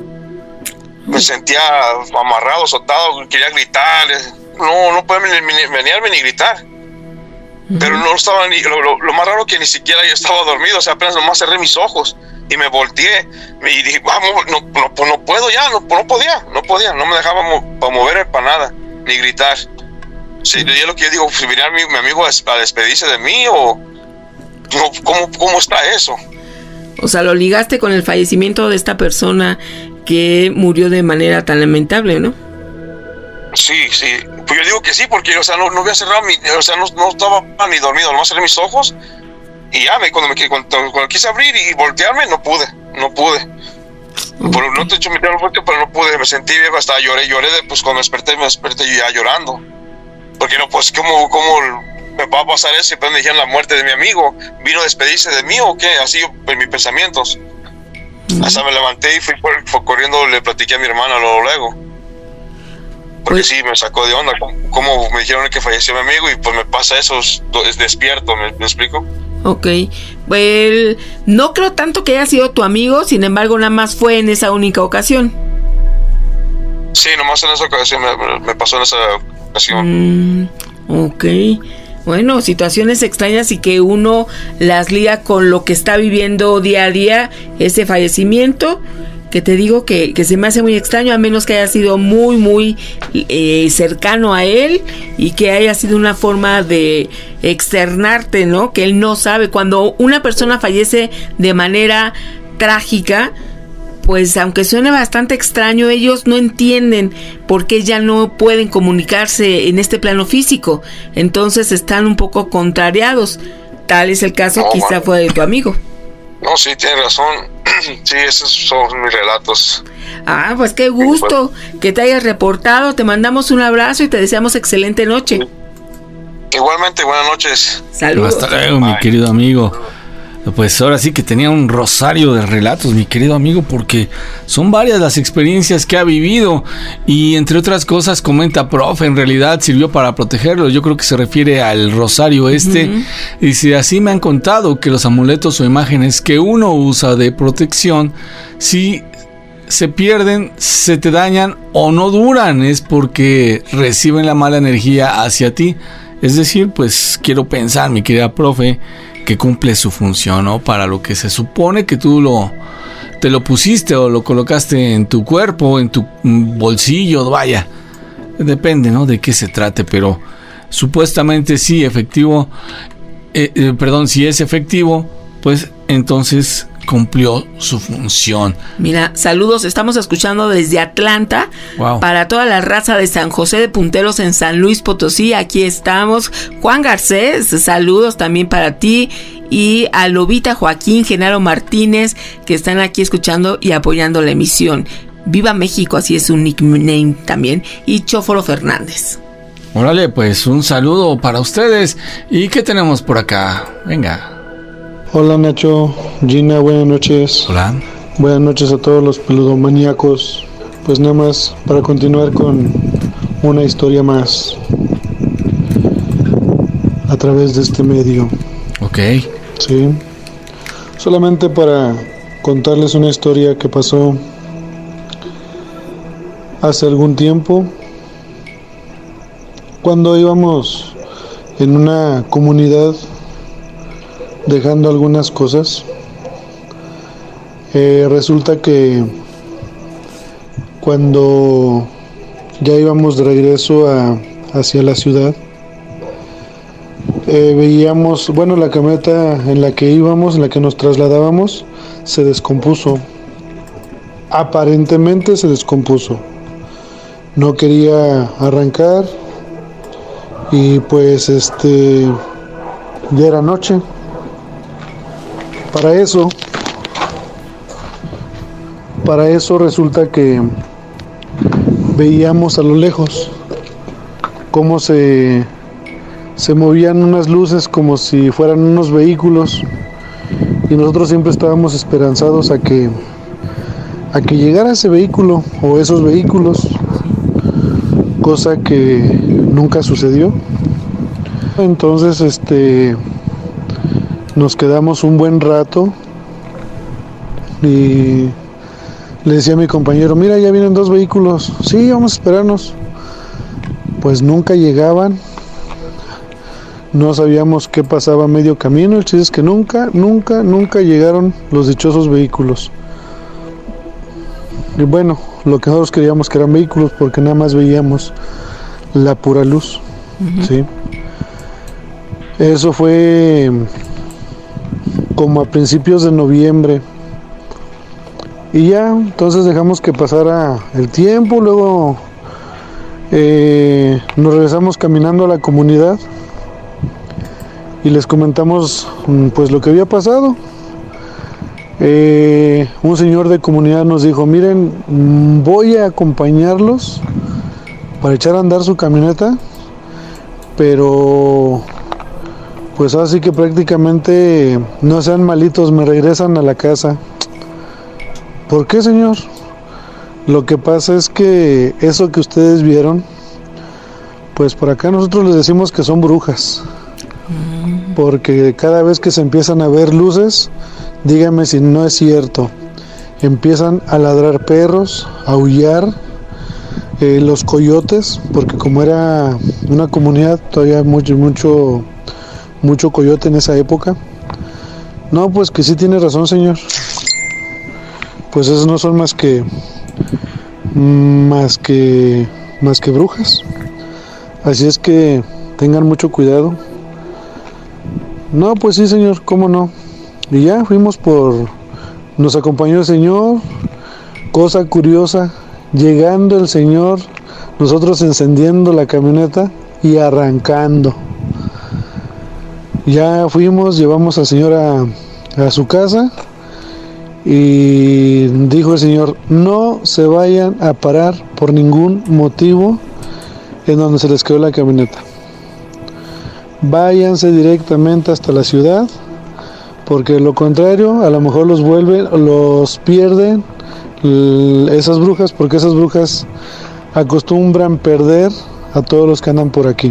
Speaker 14: me sentía amarrado, azotado, quería gritar, no podía menearme ni gritar, pero no estaba ni, lo más raro que ni siquiera yo estaba dormido, o sea, apenas nomás cerré mis ojos y me volteé y dije, vamos, no puedo ya, no podía, no me dejaba para mover para nada, ni gritar. Sí, yo lo que digo, si venía mi amigo a despedirse de mí o ¿cómo está eso?
Speaker 8: O sea, lo ligaste con el fallecimiento de esta persona que murió de manera tan lamentable, ¿no?
Speaker 14: Sí, pues yo digo que sí, porque, o sea, no había cerrado o sea, no estaba ni dormido, nomás cerré mis ojos y ya, cuando quise abrir y voltearme, no pude. Pero no te he hecho meter el volteo, pero no pude, me sentí viejo, hasta lloré, pues cuando me desperté ya llorando. Porque no, pues, ¿cómo me va a pasar eso? Y pues me dijeron la muerte de mi amigo, ¿vino a despedirse de mí o qué? Así en mis pensamientos. Hasta me levanté y fui corriendo, le platiqué a mi hermana luego. Porque sí, me sacó de onda, como me dijeron que falleció mi amigo y pues me pasa eso, es despierto, ¿me explico?
Speaker 8: Ok, well, no creo tanto que haya sido tu amigo, sin embargo nada más fue en esa única ocasión.
Speaker 14: Sí, nomás en esa ocasión, me pasó en esa ocasión.
Speaker 8: Ok, bueno, situaciones extrañas y que uno las liga con lo que está viviendo día a día, ese fallecimiento, que te digo que se me hace muy extraño, a menos que haya sido muy cercano a él y que haya sido una forma de externarte, ¿no? Que él no sabe. Cuando una persona fallece de manera trágica, pues aunque suene bastante extraño, ellos no entienden por qué ya no pueden comunicarse en este plano físico. Entonces están un poco contrariados. Tal es el caso, quizá fue de tu amigo.
Speaker 14: No, sí, tienes razón. Sí, esos son mis relatos.
Speaker 8: Ah, pues qué gusto que te hayas reportado. Te mandamos un abrazo y te deseamos excelente noche.
Speaker 14: Igualmente, buenas noches.
Speaker 8: Saludos.
Speaker 9: Hasta luego, mi querido amigo. Pues ahora sí que tenía un rosario de relatos, mi querido amigo, porque son varias las experiencias que ha vivido y entre otras cosas comenta, profe, en realidad sirvió para protegerlo. Yo creo que se refiere al rosario y si así me han contado que los amuletos o imágenes que uno usa de protección, si se pierden, se te dañan o no duran, es porque reciben la mala energía hacia ti. Es decir, pues quiero pensar, mi querida profe, que cumple su función, ¿no? Para lo que se supone que tú te lo pusiste o lo colocaste en tu cuerpo, en tu bolsillo, vaya. Depende, ¿no? De qué se trate, pero supuestamente sí, efectivo. Si es efectivo, pues entonces cumplió su función.
Speaker 8: Mira, saludos, estamos escuchando desde Atlanta.
Speaker 9: Wow.
Speaker 8: Para toda la raza de San José de Punteros en San Luis Potosí, aquí estamos. Juan Garcés, saludos también para ti. Y a Lobita, Joaquín, Genaro Martínez, que están aquí escuchando y apoyando la emisión. Viva México, así es su nickname también. Y Chóforo Fernández.
Speaker 9: Órale, pues un saludo para ustedes. ¿Y qué tenemos por acá? Venga.
Speaker 17: Hola Nacho, Gina, buenas noches.
Speaker 9: Hola.
Speaker 17: Buenas noches a todos los peludomaníacos. Pues nada más para continuar con una historia más a través de este medio.
Speaker 9: Ok.
Speaker 17: Sí. Solamente para contarles una historia que pasó hace algún tiempo, cuando íbamos en una comunidad dejando algunas cosas. Resulta que cuando ya íbamos de regreso hacia la ciudad, veíamos, la camioneta en la que íbamos, en la que nos trasladábamos, se descompuso. Aparentemente se descompuso. No quería arrancar y pues ya era noche. Para eso resulta que veíamos a lo lejos cómo se movían unas luces como si fueran unos vehículos, y nosotros siempre estábamos esperanzados a que a que llegara ese vehículo o esos vehículos, cosa que nunca sucedió. Entonces nos quedamos un buen rato y le decía a mi compañero, mira, ya vienen 2 vehículos, sí, vamos a esperarnos. Pues nunca llegaban, no sabíamos qué pasaba a medio camino. El chiste es que nunca llegaron los dichosos vehículos. Y bueno, lo que nosotros creíamos que eran vehículos porque nada más veíamos la pura luz. ¿Sí? Eso fue como a principios de noviembre. Y ya, entonces dejamos que pasara el tiempo, luego nos regresamos caminando a la comunidad y les comentamos pues lo que había pasado. Un señor de comunidad nos dijo, miren, voy a acompañarlos para echar a andar su camioneta, pero pues así que prácticamente no sean malitos, me regresan a la casa. ¿Por qué, señor? Lo que pasa es que eso que ustedes vieron, pues por acá nosotros les decimos que son brujas, porque cada vez que se empiezan a ver luces, dígame si no es cierto, empiezan a ladrar perros, a aullar, los coyotes, porque como era una comunidad todavía mucho coyote en esa época. No, pues que sí tiene razón, señor. Pues esos no son más que brujas. Así es que tengan mucho cuidado. No, pues sí, señor, cómo no. Y ya nos acompañó el señor. Cosa curiosa, llegando el señor, nosotros encendiendo la camioneta y arrancando. Ya fuimos, llevamos al señor a su casa y dijo el señor, no se vayan a parar por ningún motivo en donde se les quedó la camioneta. Váyanse directamente hasta la ciudad, porque de lo contrario a lo mejor los pierden esas brujas, porque esas brujas acostumbran perder a todos los que andan por aquí.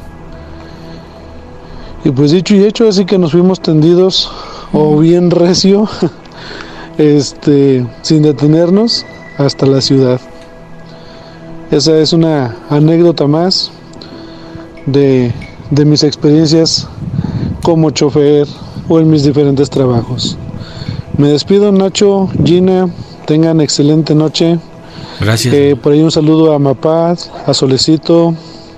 Speaker 17: Y pues dicho y hecho, así que nos fuimos tendidos o bien recio, sin detenernos hasta la ciudad. Esa es una anécdota más de mis experiencias como chofer o en mis diferentes trabajos. Me despido, Nacho, Gina, tengan excelente noche.
Speaker 9: Gracias.
Speaker 17: Por ahí un saludo a Mapaz, a Solecito,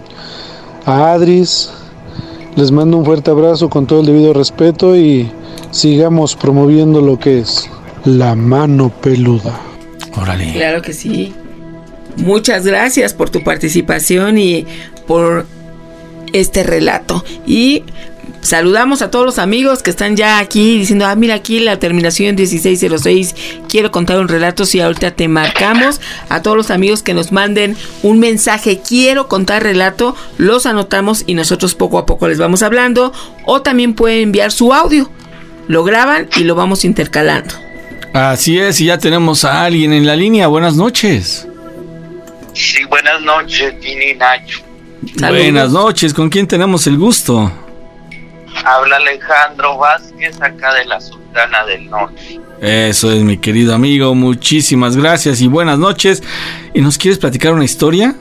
Speaker 17: a Adris. Les mando un fuerte abrazo con todo el debido respeto y sigamos promoviendo lo que es la mano peluda.
Speaker 9: Órale.
Speaker 8: Claro que sí. Muchas gracias por tu participación y por este relato. Y saludamos a todos los amigos que están ya aquí diciendo, mira aquí la terminación 1606, quiero contar un relato, si ahorita te marcamos. A todos los amigos que nos manden un mensaje, quiero contar relato, los anotamos y nosotros poco a poco les vamos hablando, o también pueden enviar su audio, lo graban y lo vamos intercalando.
Speaker 9: Así es, y ya tenemos a alguien en la línea. Buenas noches.
Speaker 18: Sí, buenas noches, Gini y Nacho.
Speaker 8: Saludos.
Speaker 9: Buenas noches, ¿con quién tenemos el gusto?
Speaker 18: Habla Alejandro Vázquez, acá de la Sultana del Norte.
Speaker 9: Eso es, mi querido amigo, muchísimas gracias y buenas noches. ¿Y nos quieres platicar una historia?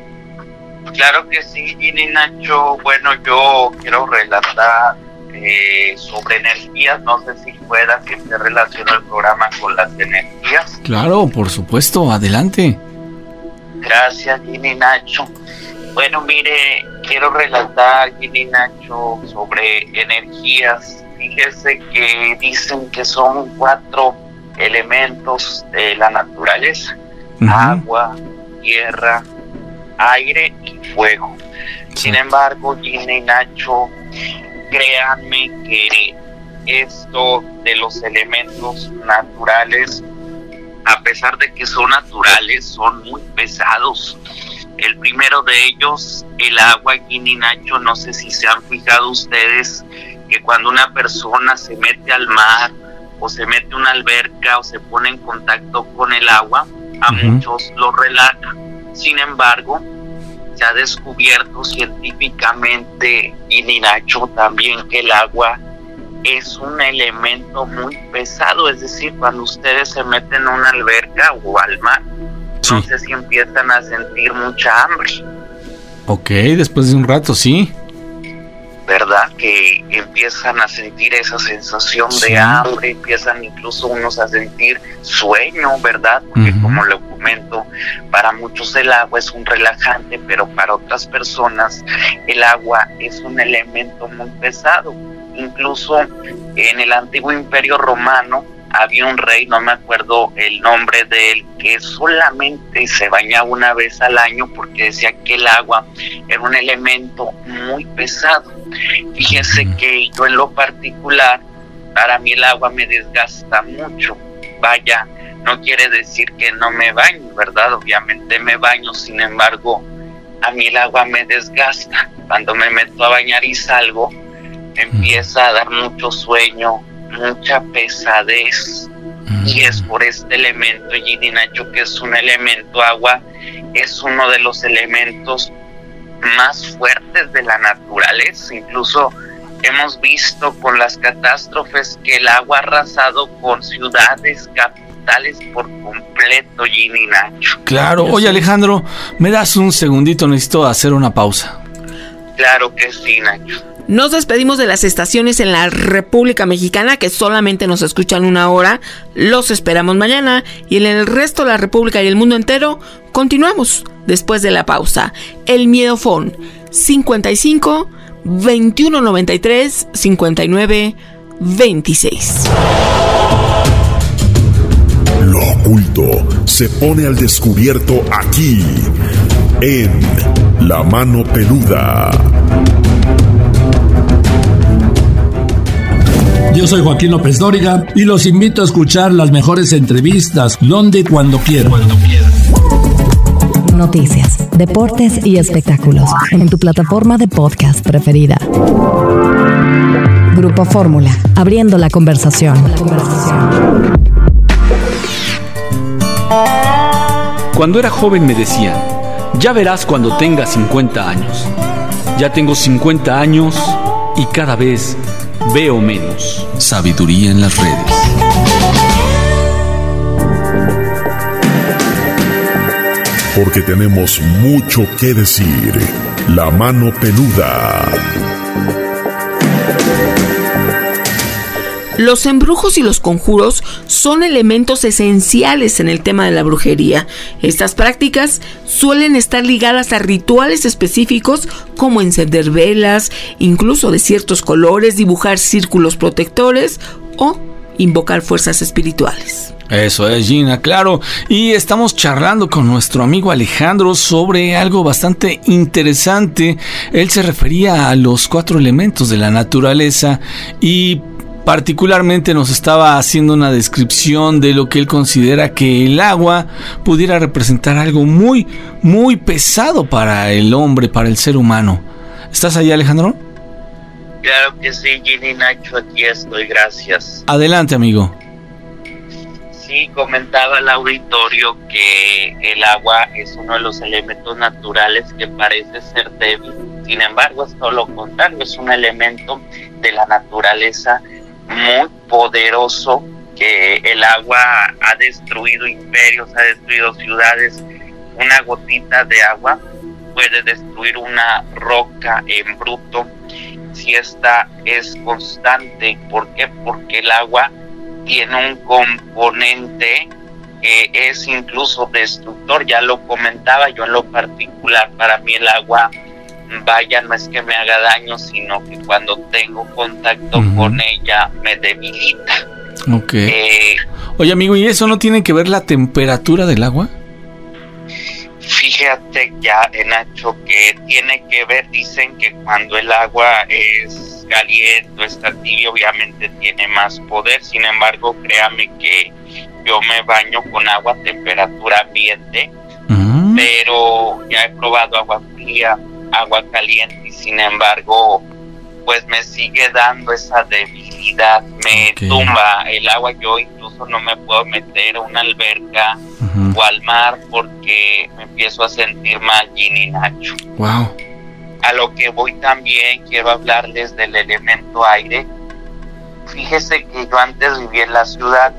Speaker 18: Claro que sí, Gini y Nacho. Bueno, yo quiero relatar sobre energías. No sé si pueda que esté relacionado el programa con las energías.
Speaker 9: Claro, por supuesto, adelante.
Speaker 18: Gracias, Gini y Nacho. Bueno, mire, quiero relatar, Gini y Nacho, sobre energías. Fíjese que dicen que son 4 elementos de la naturaleza: agua, tierra, aire y fuego. Sin embargo, Gini y Nacho, créanme que esto de los elementos naturales, a pesar de que son naturales, son muy pesados. El primero de ellos, el agua, Gini y Nacho. No sé si se han fijado ustedes que cuando una persona se mete al mar o se mete a una alberca o se pone en contacto con el agua, a muchos lo relaja. Sin embargo, se ha descubierto científicamente, y Nacho también, que el agua es un elemento muy pesado. Es decir, cuando ustedes se meten a una alberca o al mar, no sé si empiezan a sentir mucha hambre.
Speaker 9: Ok, después de un rato, sí.
Speaker 18: ¿Verdad? Que empiezan a sentir esa sensación de hambre, empiezan incluso unos a sentir sueño, ¿verdad? Porque como le comento, para muchos el agua es un relajante, pero para otras personas el agua es un elemento muy pesado. Incluso en el antiguo Imperio Romano había un rey, no me acuerdo el nombre de él, que solamente se bañaba una vez al año porque decía que el agua era un elemento muy pesado. Fíjense que yo en lo particular, para mí el agua me desgasta mucho. Vaya, no quiere decir que no me baño, ¿verdad? Obviamente me baño, sin embargo, a mí el agua me desgasta. Cuando me meto a bañar y salgo, empieza a dar mucho sueño, mucha pesadez, y es por este elemento, Gini Nacho, que es un elemento agua, es uno de los elementos más fuertes de la naturaleza. Incluso hemos visto con las catástrofes que el agua ha arrasado con ciudades, capitales por completo, Gini Nacho.
Speaker 9: Claro. Oye, Alejandro, ¿me das un segundito? Necesito hacer una pausa.
Speaker 18: Claro que sí, Nacho.
Speaker 8: Nos despedimos de las estaciones en la República Mexicana, que solamente nos escuchan una hora. Los esperamos mañana. Y en el resto de la República y el mundo entero, continuamos después de la pausa. El Miedofón, 55 21 93 59 26.
Speaker 11: Lo oculto se pone al descubierto aquí, en La Mano Peluda.
Speaker 19: Yo soy Joaquín López Dóriga y los invito a escuchar las mejores entrevistas donde y cuando quieran.
Speaker 3: Noticias, deportes y espectáculos en tu plataforma de podcast preferida. Grupo Fórmula, abriendo la conversación.
Speaker 12: Cuando era joven me decían, ya verás cuando tengas 50 años. Ya tengo 50 años y cada vez veo menos.
Speaker 13: Sabiduría en las redes.
Speaker 11: Porque tenemos mucho que decir. La Mano Peluda.
Speaker 8: Los embrujos y los conjuros son elementos esenciales en el tema de la brujería. Estas prácticas suelen estar ligadas a rituales específicos como encender velas, incluso de ciertos colores, dibujar círculos protectores o invocar fuerzas espirituales.
Speaker 9: Eso es, Gina, claro. Y estamos charlando con nuestro amigo Alejandro sobre algo bastante interesante. Él se refería a los 4 elementos de la naturaleza y particularmente nos estaba haciendo una descripción de lo que él considera que el agua pudiera representar algo muy, muy pesado para el hombre, para el ser humano. ¿Estás ahí, Alejandro?
Speaker 18: Claro que sí, Gini Nacho, aquí estoy, gracias.
Speaker 9: Adelante, amigo.
Speaker 18: Sí, comentaba el auditorio que el agua es uno de los elementos naturales que parece ser débil. Sin embargo, es todo lo contrario, es un elemento de la naturaleza muy poderoso, que el agua ha destruido imperios, ha destruido ciudades. Una gotita de agua puede destruir una roca en bruto si esta es constante. ¿Por qué? Porque el agua tiene un componente que es incluso destructor. Ya lo comentaba yo en lo particular, para mí el agua, vaya, no es que me haga daño, sino que cuando tengo contacto con ella me debilita.
Speaker 9: Ok. Oye, amigo, ¿y eso no tiene que ver la temperatura del agua?
Speaker 18: Fíjate ya, Nacho, que tiene que ver. Dicen que cuando el agua es caliente o está tibio, obviamente tiene más poder. Sin embargo, créame que yo me baño con agua a temperatura ambiente, pero ya he probado agua fría, agua caliente, y sin embargo pues me sigue dando esa debilidad, me tumba el agua. Yo incluso no me puedo meter a una alberca o al mar porque me empiezo a sentir mal, Ginny y Nacho.
Speaker 9: Wow.
Speaker 18: A lo que voy también, quiero hablarles del elemento aire. Fíjese que yo antes vivía en la Ciudad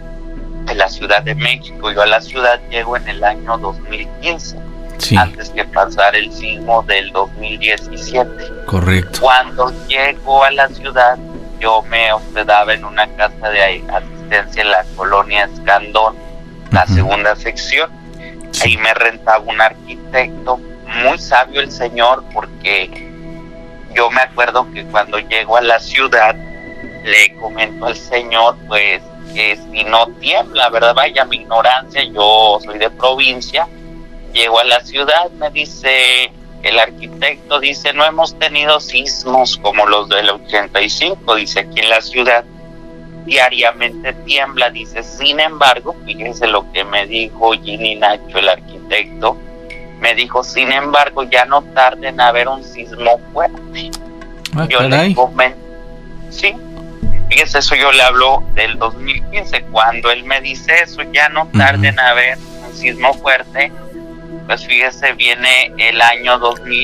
Speaker 18: de México. Yo a la ciudad llego en el año 2015, antes que pasara el sismo del 2017.
Speaker 9: Correcto.
Speaker 18: Cuando llego a la ciudad, yo me hospedaba en una casa de asistencia en la colonia Escandón, la segunda sección. Ahí me rentaba un arquitecto, muy sabio el señor, porque yo me acuerdo que cuando llego a la ciudad, le comento al señor, pues, que si no tiembla, ¿verdad? Vaya mi ignorancia, yo soy de provincia, llego a la ciudad, me dice el arquitecto, dice, no hemos tenido sismos como los del 85, dice, aquí en la ciudad diariamente tiembla, dice, sin embargo, fíjense lo que me dijo Ginny Nacho, el arquitecto, me dijo, sin embargo, ya no tarda en haber un sismo fuerte. Yo le comento, sí, fíjese, eso yo le hablo del 2015, cuando él me dice eso, ya no tarda en haber un sismo fuerte. Pues fíjese, viene el año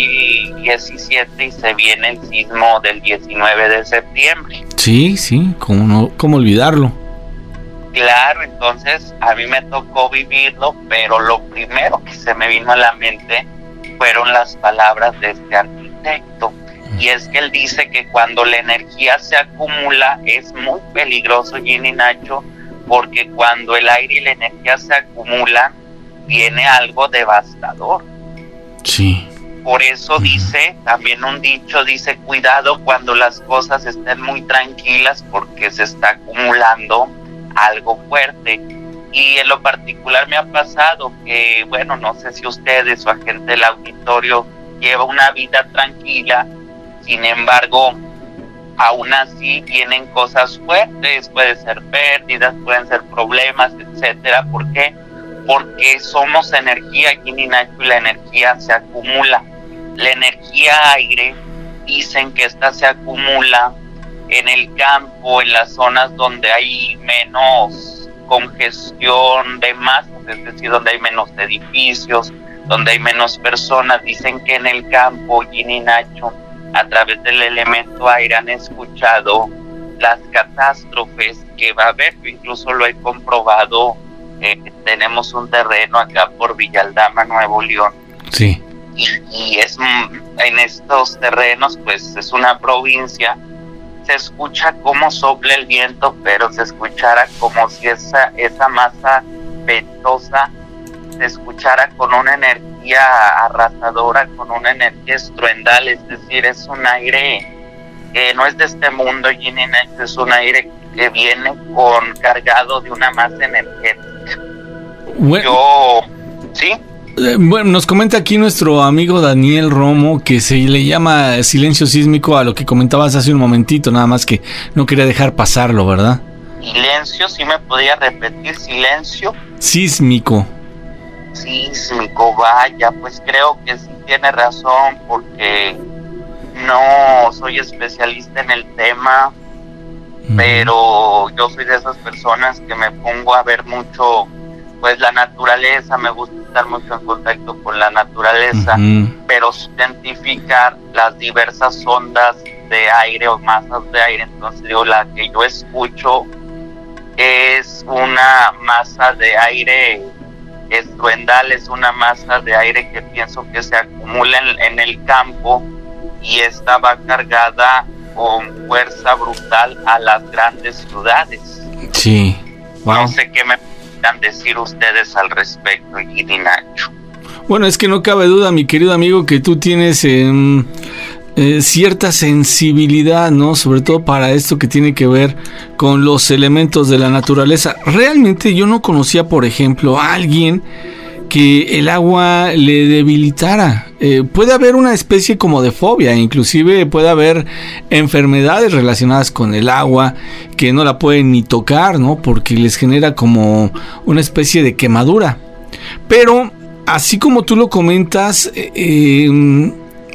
Speaker 18: 2017 y se viene el sismo del 19 de septiembre.
Speaker 9: Sí, ¿cómo olvidarlo?
Speaker 18: Claro, entonces a mí me tocó vivirlo, pero lo primero que se me vino a la mente fueron las palabras de este arquitecto. Y es que él dice que cuando la energía se acumula es muy peligroso, Ginny y Nacho, porque cuando el aire y la energía se acumulan, viene algo devastador.
Speaker 9: Sí.
Speaker 18: Por eso dice, también un dicho, dice, cuidado cuando las cosas estén muy tranquilas porque se está acumulando algo fuerte. Y en lo particular me ha pasado que, bueno, no sé si ustedes o gente del auditorio lleva una vida tranquila, sin embargo, aún así vienen cosas fuertes, puede ser pérdidas, pueden ser problemas, etcétera. ¿Por qué? Porque somos energía, Ginny y Nacho, y la energía se acumula. La energía aire, dicen que esta se acumula en el campo, en las zonas donde hay menos congestión de masas, es decir, donde hay menos edificios, donde hay menos personas. Dicen que en el campo, Ginny y Nacho, a través del elemento aire han escuchado las catástrofes que va a haber. Yo incluso lo he comprobado. Tenemos un terreno acá por Villaldama, Nuevo León.
Speaker 9: Sí.
Speaker 18: Y es en estos terrenos, pues es una provincia. Se escucha cómo sopla el viento, pero se escuchara como si esa masa ventosa se escuchara con una energía arrasadora, con una energía estruendal. Es decir, es un aire que no es de este mundo, Ginny, es un aire que viene cargado de una masa energética.
Speaker 9: Bueno,
Speaker 18: ¿sí?
Speaker 9: Bueno, nos comenta aquí nuestro amigo Daniel Romo que se le llama silencio sísmico a lo que comentabas hace un momentito, nada más que no quería dejar pasarlo, ¿verdad?
Speaker 18: Silencio, ¿sí me podía repetir? Silencio
Speaker 9: sísmico.
Speaker 18: Sísmico, vaya, pues creo que sí tiene razón, porque no soy especialista en el tema, pero yo soy de esas personas que me pongo a ver mucho, pues la naturaleza, me gusta estar mucho en contacto con la naturaleza, pero identificar las diversas ondas de aire o masas de aire. Entonces digo, la que yo escucho es una masa de aire estruendal, es una masa de aire que pienso que se acumula en el campo, y esta va cargada con fuerza brutal a las grandes ciudades.
Speaker 9: Sí. Wow.
Speaker 18: No sé qué me puedan decir ustedes al respecto, Ginny Nacho.
Speaker 9: Bueno, es que no cabe duda, mi querido amigo, que tú tienes cierta sensibilidad, ¿no? Sobre todo para esto que tiene que ver con los elementos de la naturaleza. Realmente yo no conocía, por ejemplo, a alguien que el agua le debilitara. Puede haber una especie como de fobia, inclusive puede haber enfermedades relacionadas con el agua que no la pueden ni tocar, ¿no? Porque les genera como una especie de quemadura. Pero así como tú lo comentas,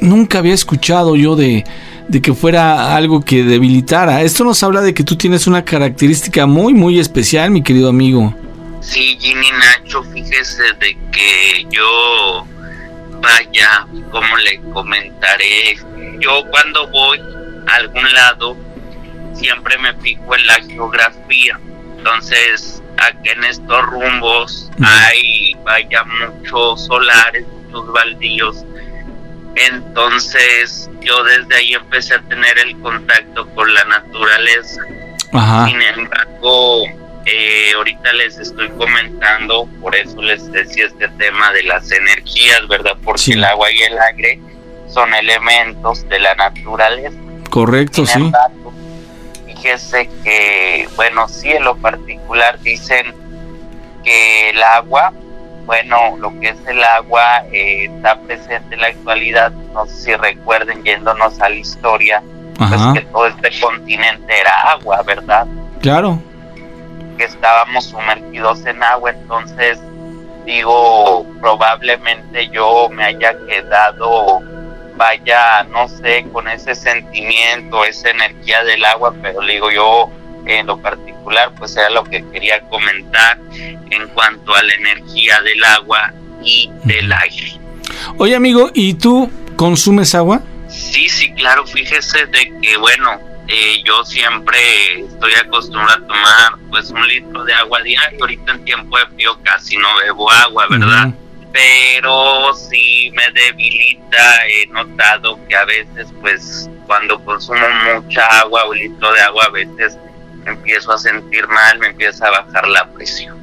Speaker 9: nunca había escuchado yo de que fuera algo que debilitara. Esto nos habla de que tú tienes una característica muy, muy especial, mi querido amigo.
Speaker 18: Sí, Ginny, Nacho, fíjese de que yo, vaya, como le comentaré, yo cuando voy a algún lado siempre me fijo en la geografía. Entonces, aquí en estos rumbos hay, vaya, muchos solares, muchos baldíos. Entonces, yo desde ahí empecé a tener el contacto con la naturaleza. Ajá. Sin embargo, ahorita les estoy comentando, por eso les decía este tema de las energías, ¿verdad? Porque sí, el agua y el aire son elementos de la naturaleza.
Speaker 9: Correcto,
Speaker 18: sin embargo, fíjese que, bueno, sí, en lo particular dicen que el agua, bueno, lo que es el agua está presente en la actualidad. No sé si recuerden, yéndonos a la historia, pues que todo este continente era agua, ¿verdad?
Speaker 9: Claro.
Speaker 18: Que estábamos sumergidos en agua. Entonces, digo, probablemente yo me haya quedado, vaya, no sé, con ese sentimiento, esa energía del agua, pero le digo yo, en lo particular, pues era lo que quería comentar en cuanto a la energía del agua y del aire.
Speaker 9: Oye, amigo, ¿y tú consumes agua?
Speaker 18: Sí, claro, fíjese de que, bueno, yo siempre estoy acostumbrado a tomar pues 1 litro de agua diario. Ahorita en tiempo de frío casi no bebo agua, ¿verdad? Pero sí me debilita. He notado que a veces, pues, cuando consumo mucha agua, 1 litro de agua, a veces me empiezo a sentir mal, me empieza a bajar la presión.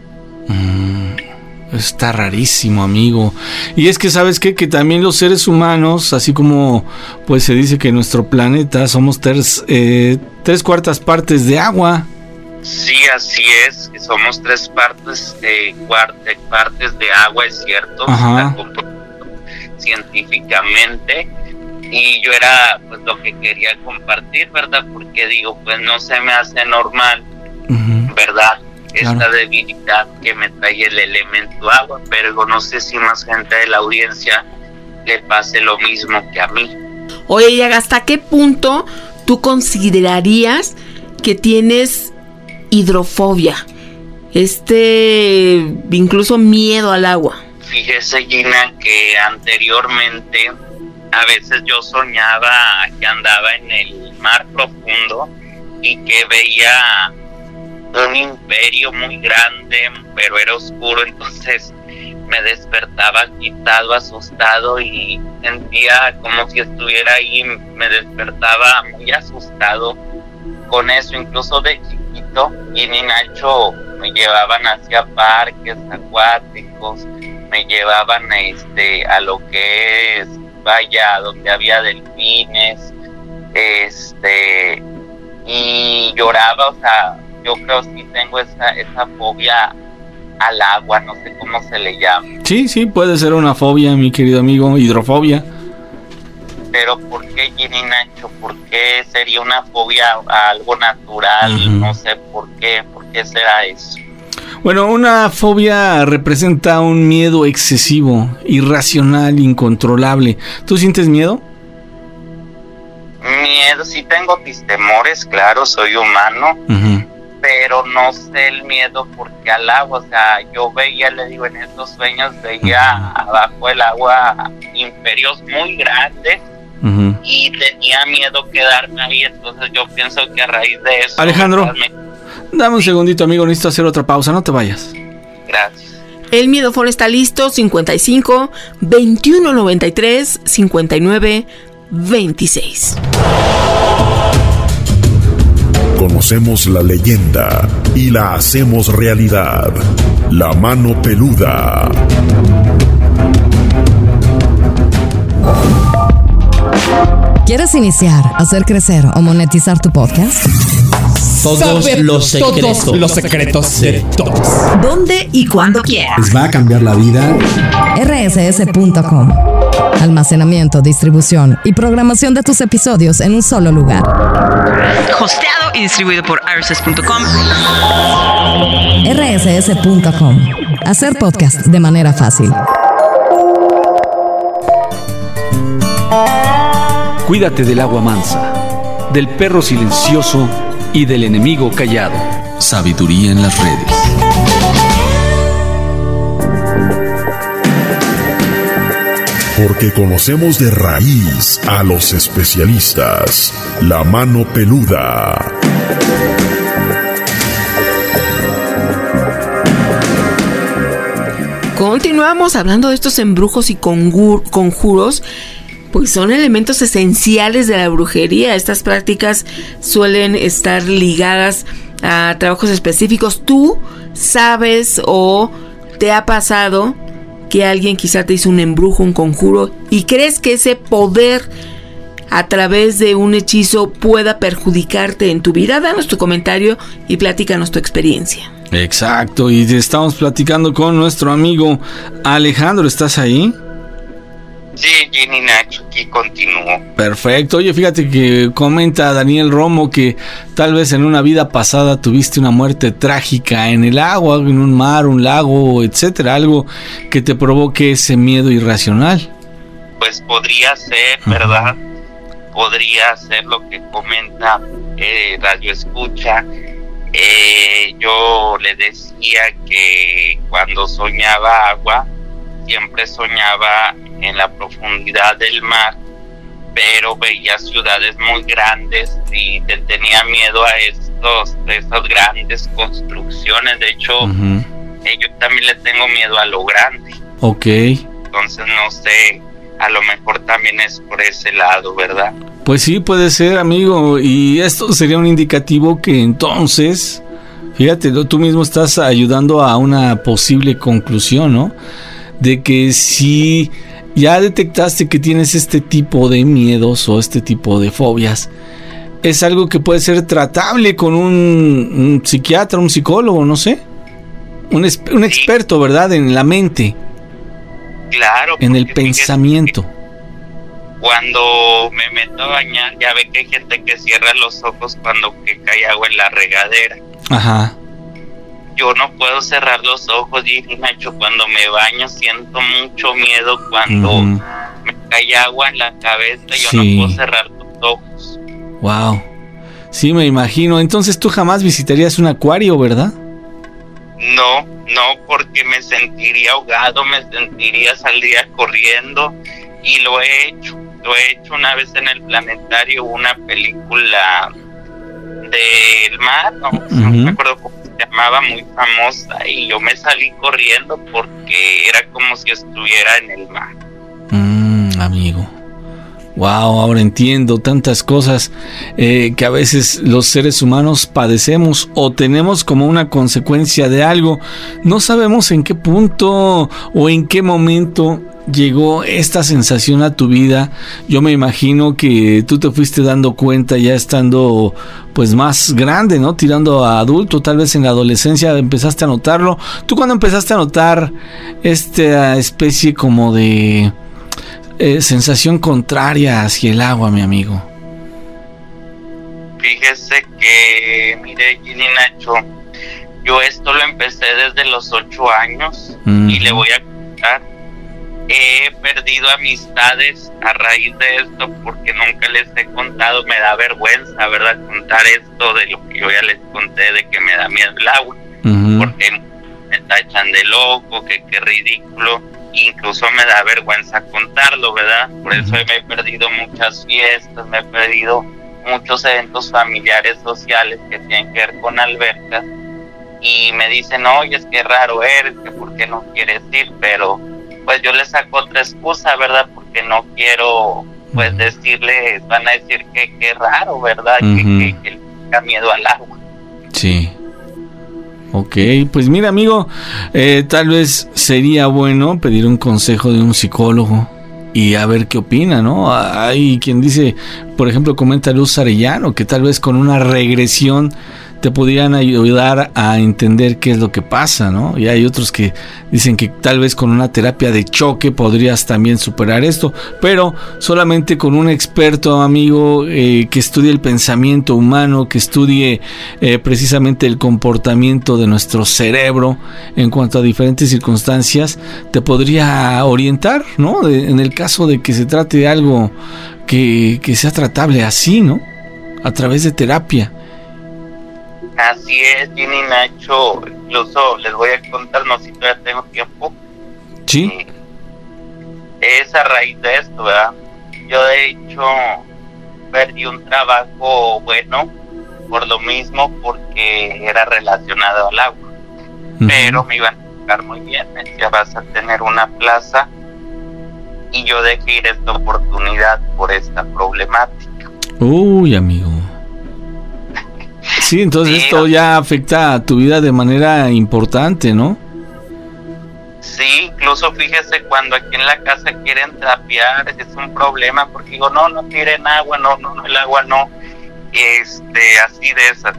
Speaker 9: Está rarísimo, amigo. Y es que, ¿sabes qué? Que también los seres humanos, así como pues se dice que nuestro planeta somos 3/4 partes de agua.
Speaker 18: Sí, así es, que somos 3 partes de agua, es cierto, está comprobado científicamente. Y yo era pues lo que quería compartir, ¿verdad? Porque digo, pues no se me hace normal, ¿verdad? Esta debilidad que me trae el elemento agua, pero no sé si más gente de la audiencia le pase lo mismo que a mí.
Speaker 8: Oye, y ¿hasta qué punto tú considerarías que tienes hidrofobia? Incluso miedo al agua.
Speaker 18: Fíjese, Gina, que anteriormente a veces yo soñaba que andaba en el mar profundo y que veía un imperio muy grande, pero era oscuro. Entonces me despertaba agitado, asustado, y sentía como si estuviera ahí. Me despertaba muy asustado con eso. Incluso de chiquito, Ginny, Nacho, me llevaban hacia parques acuáticos, me llevaban a lo que es, vaya, donde había delfines, y lloraba. O sea, yo creo que sí tengo esa fobia al agua, no sé cómo se le llama.
Speaker 9: Sí, puede ser una fobia, mi querido amigo, hidrofobia.
Speaker 18: Pero ¿por qué, Ginny, Nacho? ¿Por qué sería una fobia a algo natural? No sé por qué será eso.
Speaker 9: Bueno, una fobia representa un miedo excesivo, irracional, incontrolable. ¿Tú sientes miedo?
Speaker 18: Miedo, sí tengo mis temores, claro, soy humano, pero no sé el miedo porque al agua, o sea, yo veía, le digo, en estos sueños veía abajo el agua imperios muy grandes, y tenía miedo quedarme ahí. Entonces yo pienso que a raíz de eso...
Speaker 9: Alejandro, dame un segundito, amigo, necesito hacer otra pausa, no te vayas.
Speaker 18: Gracias.
Speaker 8: El Miedofón está listo, 55 21 93 59 26.
Speaker 11: Conocemos la leyenda y la hacemos realidad. La mano peluda.
Speaker 3: ¿Quieres iniciar, hacer crecer o monetizar tu podcast?
Speaker 20: Todos los secretos de todos.
Speaker 3: ¿Dónde y cuándo quieras?
Speaker 20: Les va a cambiar la vida.
Speaker 3: rss.com. Almacenamiento, distribución y programación de tus episodios en un solo lugar.
Speaker 21: Hosteado y distribuido por rss.com.
Speaker 3: rss.com. Hacer podcast de manera fácil.
Speaker 12: Cuídate del agua mansa, del perro silencioso y del enemigo callado.
Speaker 13: Sabiduría en las redes.
Speaker 11: Porque conocemos de raíz a los especialistas. La mano peluda.
Speaker 8: Continuamos hablando de estos embrujos y conjuros, pues son elementos esenciales de la brujería. Estas prácticas suelen estar ligadas a trabajos específicos. ¿Tú sabes o te ha pasado que alguien quizá te hizo un embrujo, un conjuro, y crees que ese poder a través de un hechizo pueda perjudicarte en tu vida? Danos tu comentario y platícanos tu experiencia.
Speaker 9: Exacto, y estamos platicando con nuestro amigo Alejandro. ¿Estás ahí?
Speaker 18: Sí, Ginny Nacho, aquí continúo.
Speaker 9: Perfecto. Oye, fíjate que comenta Daniel Romo que tal vez en una vida pasada tuviste una muerte trágica en el agua, en un mar, un lago, etcétera, algo que te provoque ese miedo irracional.
Speaker 18: Pues podría ser, ¿verdad? Podría ser lo que comenta Radio Escucha. Yo le decía que cuando soñaba agua, siempre soñaba en la profundidad del mar, pero veía ciudades muy grandes y tenía miedo a estas grandes construcciones. De hecho, yo también le tengo miedo a lo grande.
Speaker 9: Ok.
Speaker 18: Entonces, no sé, a lo mejor también es por ese lado, ¿verdad?
Speaker 9: Pues sí, puede ser, amigo, y esto sería un indicativo que entonces, fíjate, tú mismo estás ayudando a una posible conclusión, ¿no? De que si ya detectaste que tienes este tipo de miedos o este tipo de fobias, es algo que puede ser tratable con un psiquiatra, un psicólogo, no sé, un experto, ¿verdad? En la mente.
Speaker 18: Claro.
Speaker 9: En el pensamiento.
Speaker 18: Cuando me meto a bañar, ya ve que hay gente que cierra los ojos cuando que cae agua en la regadera.
Speaker 9: Ajá.
Speaker 18: Yo no puedo cerrar los ojos, y Nacho, cuando me baño siento mucho miedo cuando me cae agua en la cabeza. Yo no puedo cerrar los ojos.
Speaker 9: Wow. Sí, me imagino. Entonces tú jamás visitarías un acuario, ¿verdad?
Speaker 18: No, porque me sentiría ahogado, saldría corriendo, y lo he hecho una vez en el planetario, una película del mar, no me acuerdo cómo se llamaba, muy famosa, y yo me salí corriendo porque era como si estuviera en el mar.
Speaker 9: Amigo. Wow, ahora entiendo tantas cosas que a veces los seres humanos padecemos o tenemos como una consecuencia de algo. No sabemos en qué punto o en qué momento llegó esta sensación a tu vida. Yo me imagino que tú te fuiste dando cuenta ya estando pues más grande, ¿no? Tirando a adulto, tal vez en la adolescencia empezaste a notarlo. ¿Tú cuándo empezaste a notar esta especie como de sensación contraria hacia el agua, mi amigo?
Speaker 18: Fíjese que, mire, Ginny Nacho, yo esto lo empecé desde los 8 años y le voy a contar. He perdido amistades a raíz de esto porque nunca les he contado. Me da vergüenza, ¿verdad?, contar esto de lo que yo ya les conté, de que me da miedo el agua, porque me tachan de loco, que qué ridículo. Incluso me da vergüenza contarlo, ¿verdad? Por eso me he perdido muchas fiestas, me he perdido muchos eventos familiares sociales que tienen que ver con albercas, y me dicen, oye, es que raro eres, que por qué no quieres ir, pero pues yo les saco otra excusa, ¿verdad? Porque no quiero, pues, decirles, van a decir que qué raro, ¿verdad? Que le da miedo al agua.
Speaker 9: Sí. Ok, pues mira, amigo, tal vez sería bueno pedir un consejo de un psicólogo y a ver qué opina, ¿no? Hay quien dice, por ejemplo, comenta Luz Arellano, que tal vez con una regresión te pudieran ayudar a entender qué es lo que pasa, ¿no? Y hay otros que dicen que tal vez con una terapia de choque podrías también superar esto, pero solamente con un experto, amigo, que estudie el pensamiento humano, que estudie precisamente el comportamiento de nuestro cerebro en cuanto a diferentes circunstancias, te podría orientar, ¿no? En el caso de que se trate de algo que sea tratable así, ¿no? A través de terapia.
Speaker 18: Así es, Ginny, Nacho. Incluso les voy a contar, no sé si todavía tengo tiempo.
Speaker 9: Sí.
Speaker 18: Es a raíz de esto, ¿verdad? Yo de hecho perdí un trabajo bueno por lo mismo, porque era relacionado al agua. Pero me iban a pagar muy bien, me decía, vas a tener una plaza, y yo dejé ir esta oportunidad por esta problemática.
Speaker 9: Uy, amigo. Sí, entonces sí, esto ya afecta a tu vida de manera importante, ¿no?
Speaker 18: Sí, incluso fíjese, cuando aquí en la casa quieren trapear, es un problema, porque digo, no tiren agua, no, el agua no, así de esas.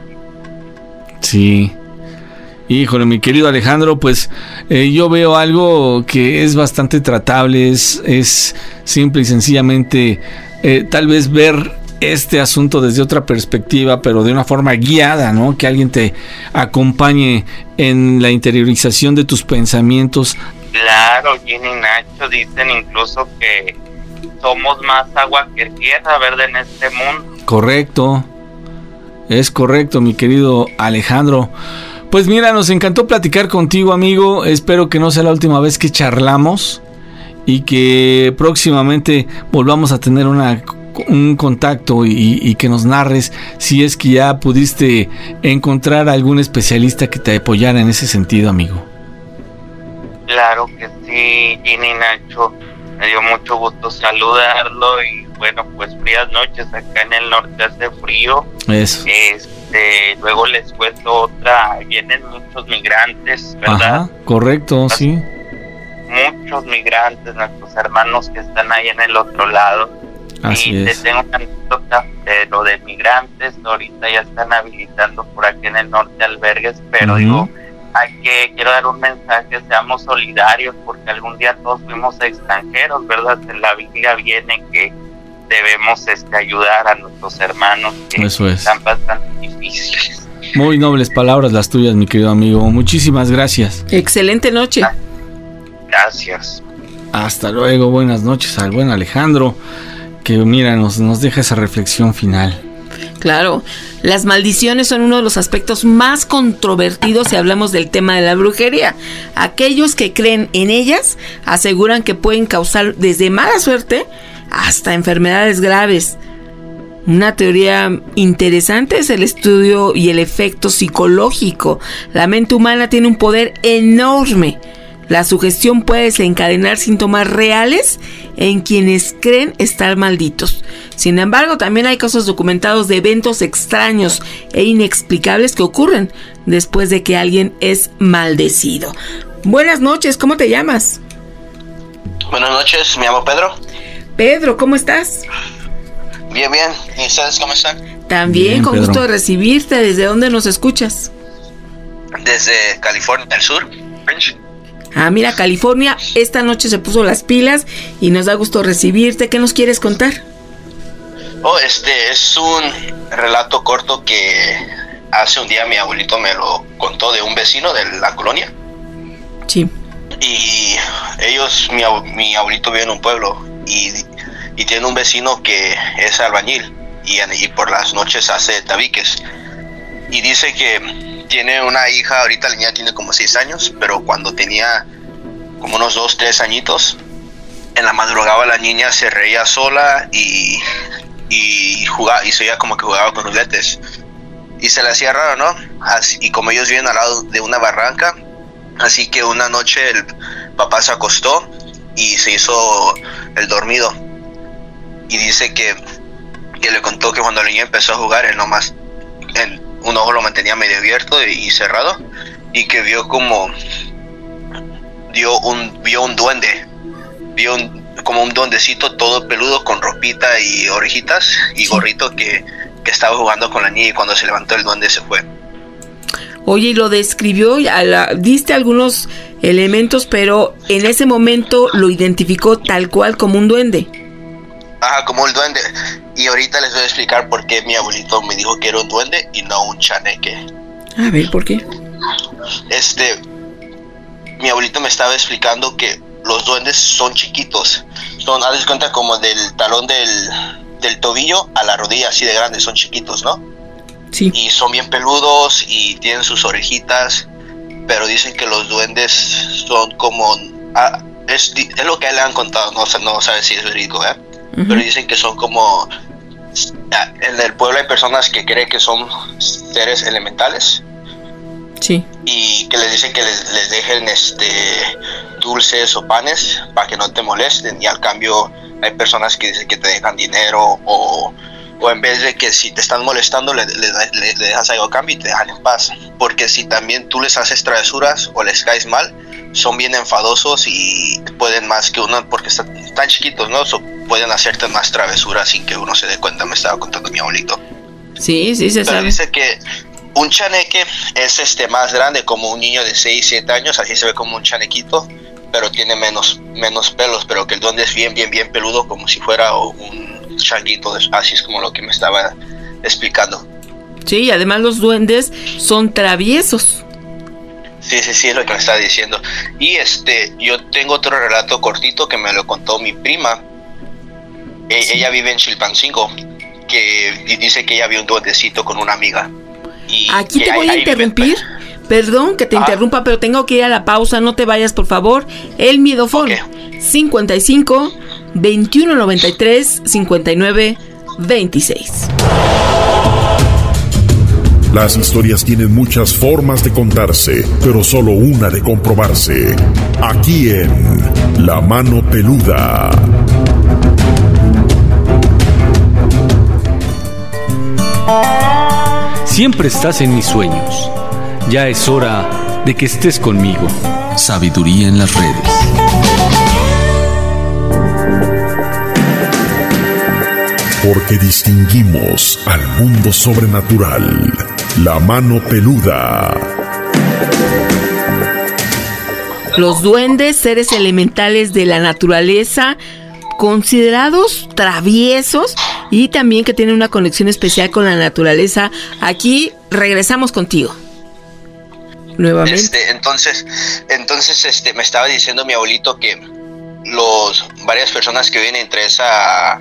Speaker 9: Sí. Híjole, mi querido Alejandro, pues yo veo algo que es bastante tratable, es simple y sencillamente tal vez ver este asunto desde otra perspectiva, pero de una forma guiada, ¿no? Que alguien te acompañe en la interiorización de tus pensamientos.
Speaker 18: Claro, Ginny y Nacho, dicen incluso que somos más agua que tierra, ¿verdad? En este mundo.
Speaker 9: Correcto, es correcto, mi querido Alejandro. Pues mira, nos encantó platicar contigo, amigo. Espero que no sea la última vez que charlamos y que próximamente volvamos a tener un contacto y que nos narres si es que ya pudiste encontrar algún especialista que te apoyara en ese sentido, amigo.
Speaker 18: Claro que sí, Ginny, Nacho. Me dio mucho gusto saludarlo y bueno, pues frías noches. Acá en el norte hace frío.
Speaker 9: Eso.
Speaker 18: Luego les cuento otra. Vienen muchos migrantes, ¿verdad?
Speaker 9: Ajá, correcto, sí.
Speaker 18: Muchos migrantes, nuestros hermanos que están ahí en el otro lado.
Speaker 9: Así
Speaker 18: y
Speaker 9: es.
Speaker 18: te tengo una anécdota de lo de migrantes. Ahorita ya están habilitando por aquí en el norte albergues, pero digo, quiero dar un mensaje, seamos solidarios, porque algún día todos fuimos extranjeros, ¿verdad? En la Biblia viene que debemos ayudar a nuestros hermanos que están bastante difíciles.
Speaker 9: Muy nobles palabras las tuyas, mi querido amigo. Muchísimas gracias.
Speaker 8: Excelente noche.
Speaker 18: Gracias.
Speaker 9: Hasta luego. Buenas noches al buen Alejandro, que mira, nos deja esa reflexión final.
Speaker 8: Claro, las maldiciones son uno de los aspectos más controvertidos si hablamos del tema de la brujería. Aquellos que creen en ellas aseguran que pueden causar desde mala suerte hasta enfermedades graves. Una teoría interesante es el estudio y el efecto psicológico. La mente humana tiene un poder enorme. La sugestión puede desencadenar síntomas reales en quienes creen estar malditos. Sin embargo, también hay casos documentados de eventos extraños e inexplicables que ocurren después de que alguien es maldecido. Buenas noches, ¿cómo te llamas?
Speaker 1: Buenas noches, me llamo Pedro.
Speaker 8: Pedro, ¿cómo estás?
Speaker 1: Bien. ¿Y ustedes cómo están?
Speaker 8: También, bien, con Pedro. Gusto de recibirte. ¿Desde dónde nos escuchas?
Speaker 1: Desde California del Sur.
Speaker 8: Ah, mira, California esta noche se puso las pilas y nos da gusto recibirte. ¿Qué nos quieres contar?
Speaker 1: Es un relato corto que hace un día mi abuelito me lo contó de un vecino de la colonia.
Speaker 8: Sí.
Speaker 1: Y mi abuelito vive en un pueblo y tiene un vecino que es albañil y por las noches hace tabiques. Y dice que tiene una hija, ahorita la niña tiene como 6 años, pero cuando tenía como unos 2, 3 añitos, en la madrugada la niña se reía sola y jugaba, y se veía como que jugaba con juguetes. Y se le hacía raro, ¿no? Y como ellos viven al lado de una barranca, así que una noche el papá se acostó y se hizo el dormido. Y dice que le contó que cuando la niña empezó a jugar, él nomás un ojo lo mantenía medio abierto y cerrado, y que vio un duende, como un duendecito todo peludo con ropita y orejitas y gorrito que estaba jugando con la niña, y cuando se levantó el duende se fue.
Speaker 8: Oye, y lo describió, diste algunos elementos, pero en ese momento lo identificó tal cual como un duende.
Speaker 1: Ajá, como el duende. Y ahorita les voy a explicar por qué mi abuelito me dijo que era un duende y no un chaneque.
Speaker 8: A ver, ¿por qué?
Speaker 1: Mi abuelito me estaba explicando que los duendes son chiquitos. Haz cuenta como del talón del tobillo a la rodilla, así de grandes, son chiquitos, ¿no?
Speaker 8: Sí.
Speaker 1: Y son bien peludos y tienen sus orejitas, pero dicen que los duendes son como... es lo que a él le han contado, no sabe si es verídico, pero dicen que son como... En el pueblo hay personas que creen que son seres elementales.
Speaker 8: Sí.
Speaker 1: Y que les dicen que les dejen dulces o panes para que no te molesten, y al cambio hay personas que dicen que te dejan dinero, o en vez de que si te están molestando le dejas algo a cambio y te dejan en paz, porque si también tú les haces travesuras o les caes mal, son bien enfadosos y pueden más que uno, porque están tan chiquitos, ¿no? Pueden hacerte más travesuras sin que uno se dé cuenta. Me estaba contando mi abuelito.
Speaker 8: Sí, se
Speaker 1: Pero
Speaker 8: sabe.
Speaker 1: dice que un chaneque es más grande, como un niño de 6, 7 años, así se ve como un chanequito, pero tiene menos pelos, pero que el duende es bien peludo, como si fuera un changuito, así es como lo que me estaba explicando.
Speaker 8: Sí, y además los duendes son traviesos.
Speaker 1: Sí, es lo que me está diciendo. Y yo tengo otro relato cortito que me lo contó mi prima. Ella vive en Chilpancingo, que dice que ella vio un duendecito con una amiga. Y
Speaker 8: aquí te voy a interrumpir. Perdón que te interrumpa, pero tengo que ir a la pausa. No te vayas, por favor. El Miedofón, 55 21 93 59 26.
Speaker 11: Las historias tienen muchas formas de contarse, pero solo una de comprobarse. Aquí en La Mano Peluda.
Speaker 12: Siempre estás en mis sueños. Ya es hora de que estés conmigo.
Speaker 13: Sabiduría en las redes.
Speaker 11: Porque distinguimos al mundo sobrenatural. La Mano Peluda.
Speaker 8: Los duendes, seres elementales de la naturaleza, considerados traviesos y también que tienen una conexión especial con la naturaleza. Aquí regresamos contigo. Nuevamente.
Speaker 1: Entonces me estaba diciendo mi abuelito que varias personas que viven entre esa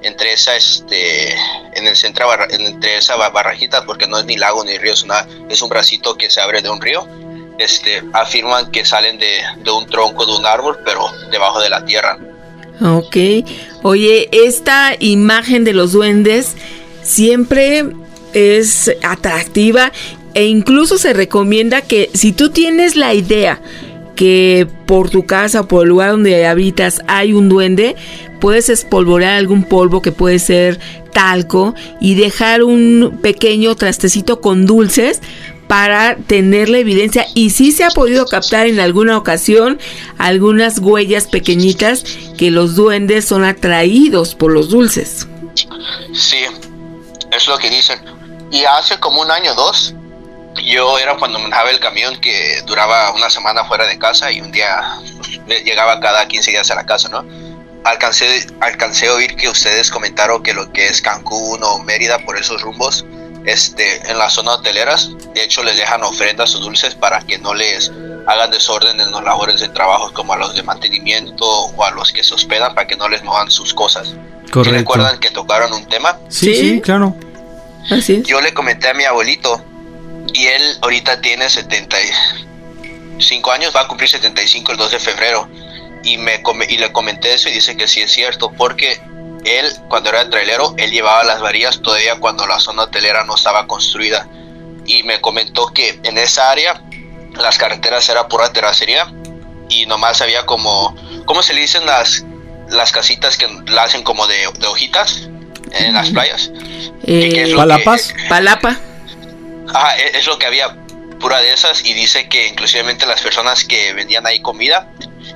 Speaker 1: barrajita, porque no es ni lago ni río, es un bracito que se abre de un río, afirman que salen de un tronco de un árbol, pero debajo de la tierra.
Speaker 8: Ok. Oye, esta imagen de los duendes siempre es atractiva, e incluso se recomienda que si tú tienes la idea que por tu casa o por el lugar donde habitas hay un duende, puedes espolvorear algún polvo que puede ser talco y dejar un pequeño trastecito con dulces para tener la evidencia. Y sí se ha podido captar en alguna ocasión algunas huellas pequeñitas que los duendes son atraídos por los dulces.
Speaker 1: Sí, es lo que dicen. Y hace como un año o 2, yo era cuando manejaba el camión que duraba una semana fuera de casa, y un día llegaba cada 15 días a la casa, ¿no? Alcancé a oír que ustedes comentaron que lo que es Cancún o Mérida, por esos rumbos, en las zonas hoteleras, de hecho les dejan ofrendas o dulces para que no les hagan desorden en los labores de trabajo, como a los de mantenimiento o a los que se hospedan, para que no les muevan sus cosas.
Speaker 9: Correcto.
Speaker 1: ¿Sí recuerdan que tocaron un tema?
Speaker 9: Sí, claro.
Speaker 8: Así es.
Speaker 1: Yo le comenté a mi abuelito, y él ahorita tiene 75 años, va a cumplir 75 el 2 de febrero, y le comenté eso, y dice que sí es cierto, porque él, cuando era trailero, él llevaba las varillas todavía cuando la zona hotelera no estaba construida, y me comentó que en esa área las carreteras era pura terracería, y nomás había como, ¿cómo se le dicen las casitas que la hacen como de hojitas en las playas?
Speaker 9: ¿Palapas?
Speaker 8: Palapa.
Speaker 1: Ajá, es lo que había, pura de esas. Y dice que inclusivemente las personas que vendían ahí comida,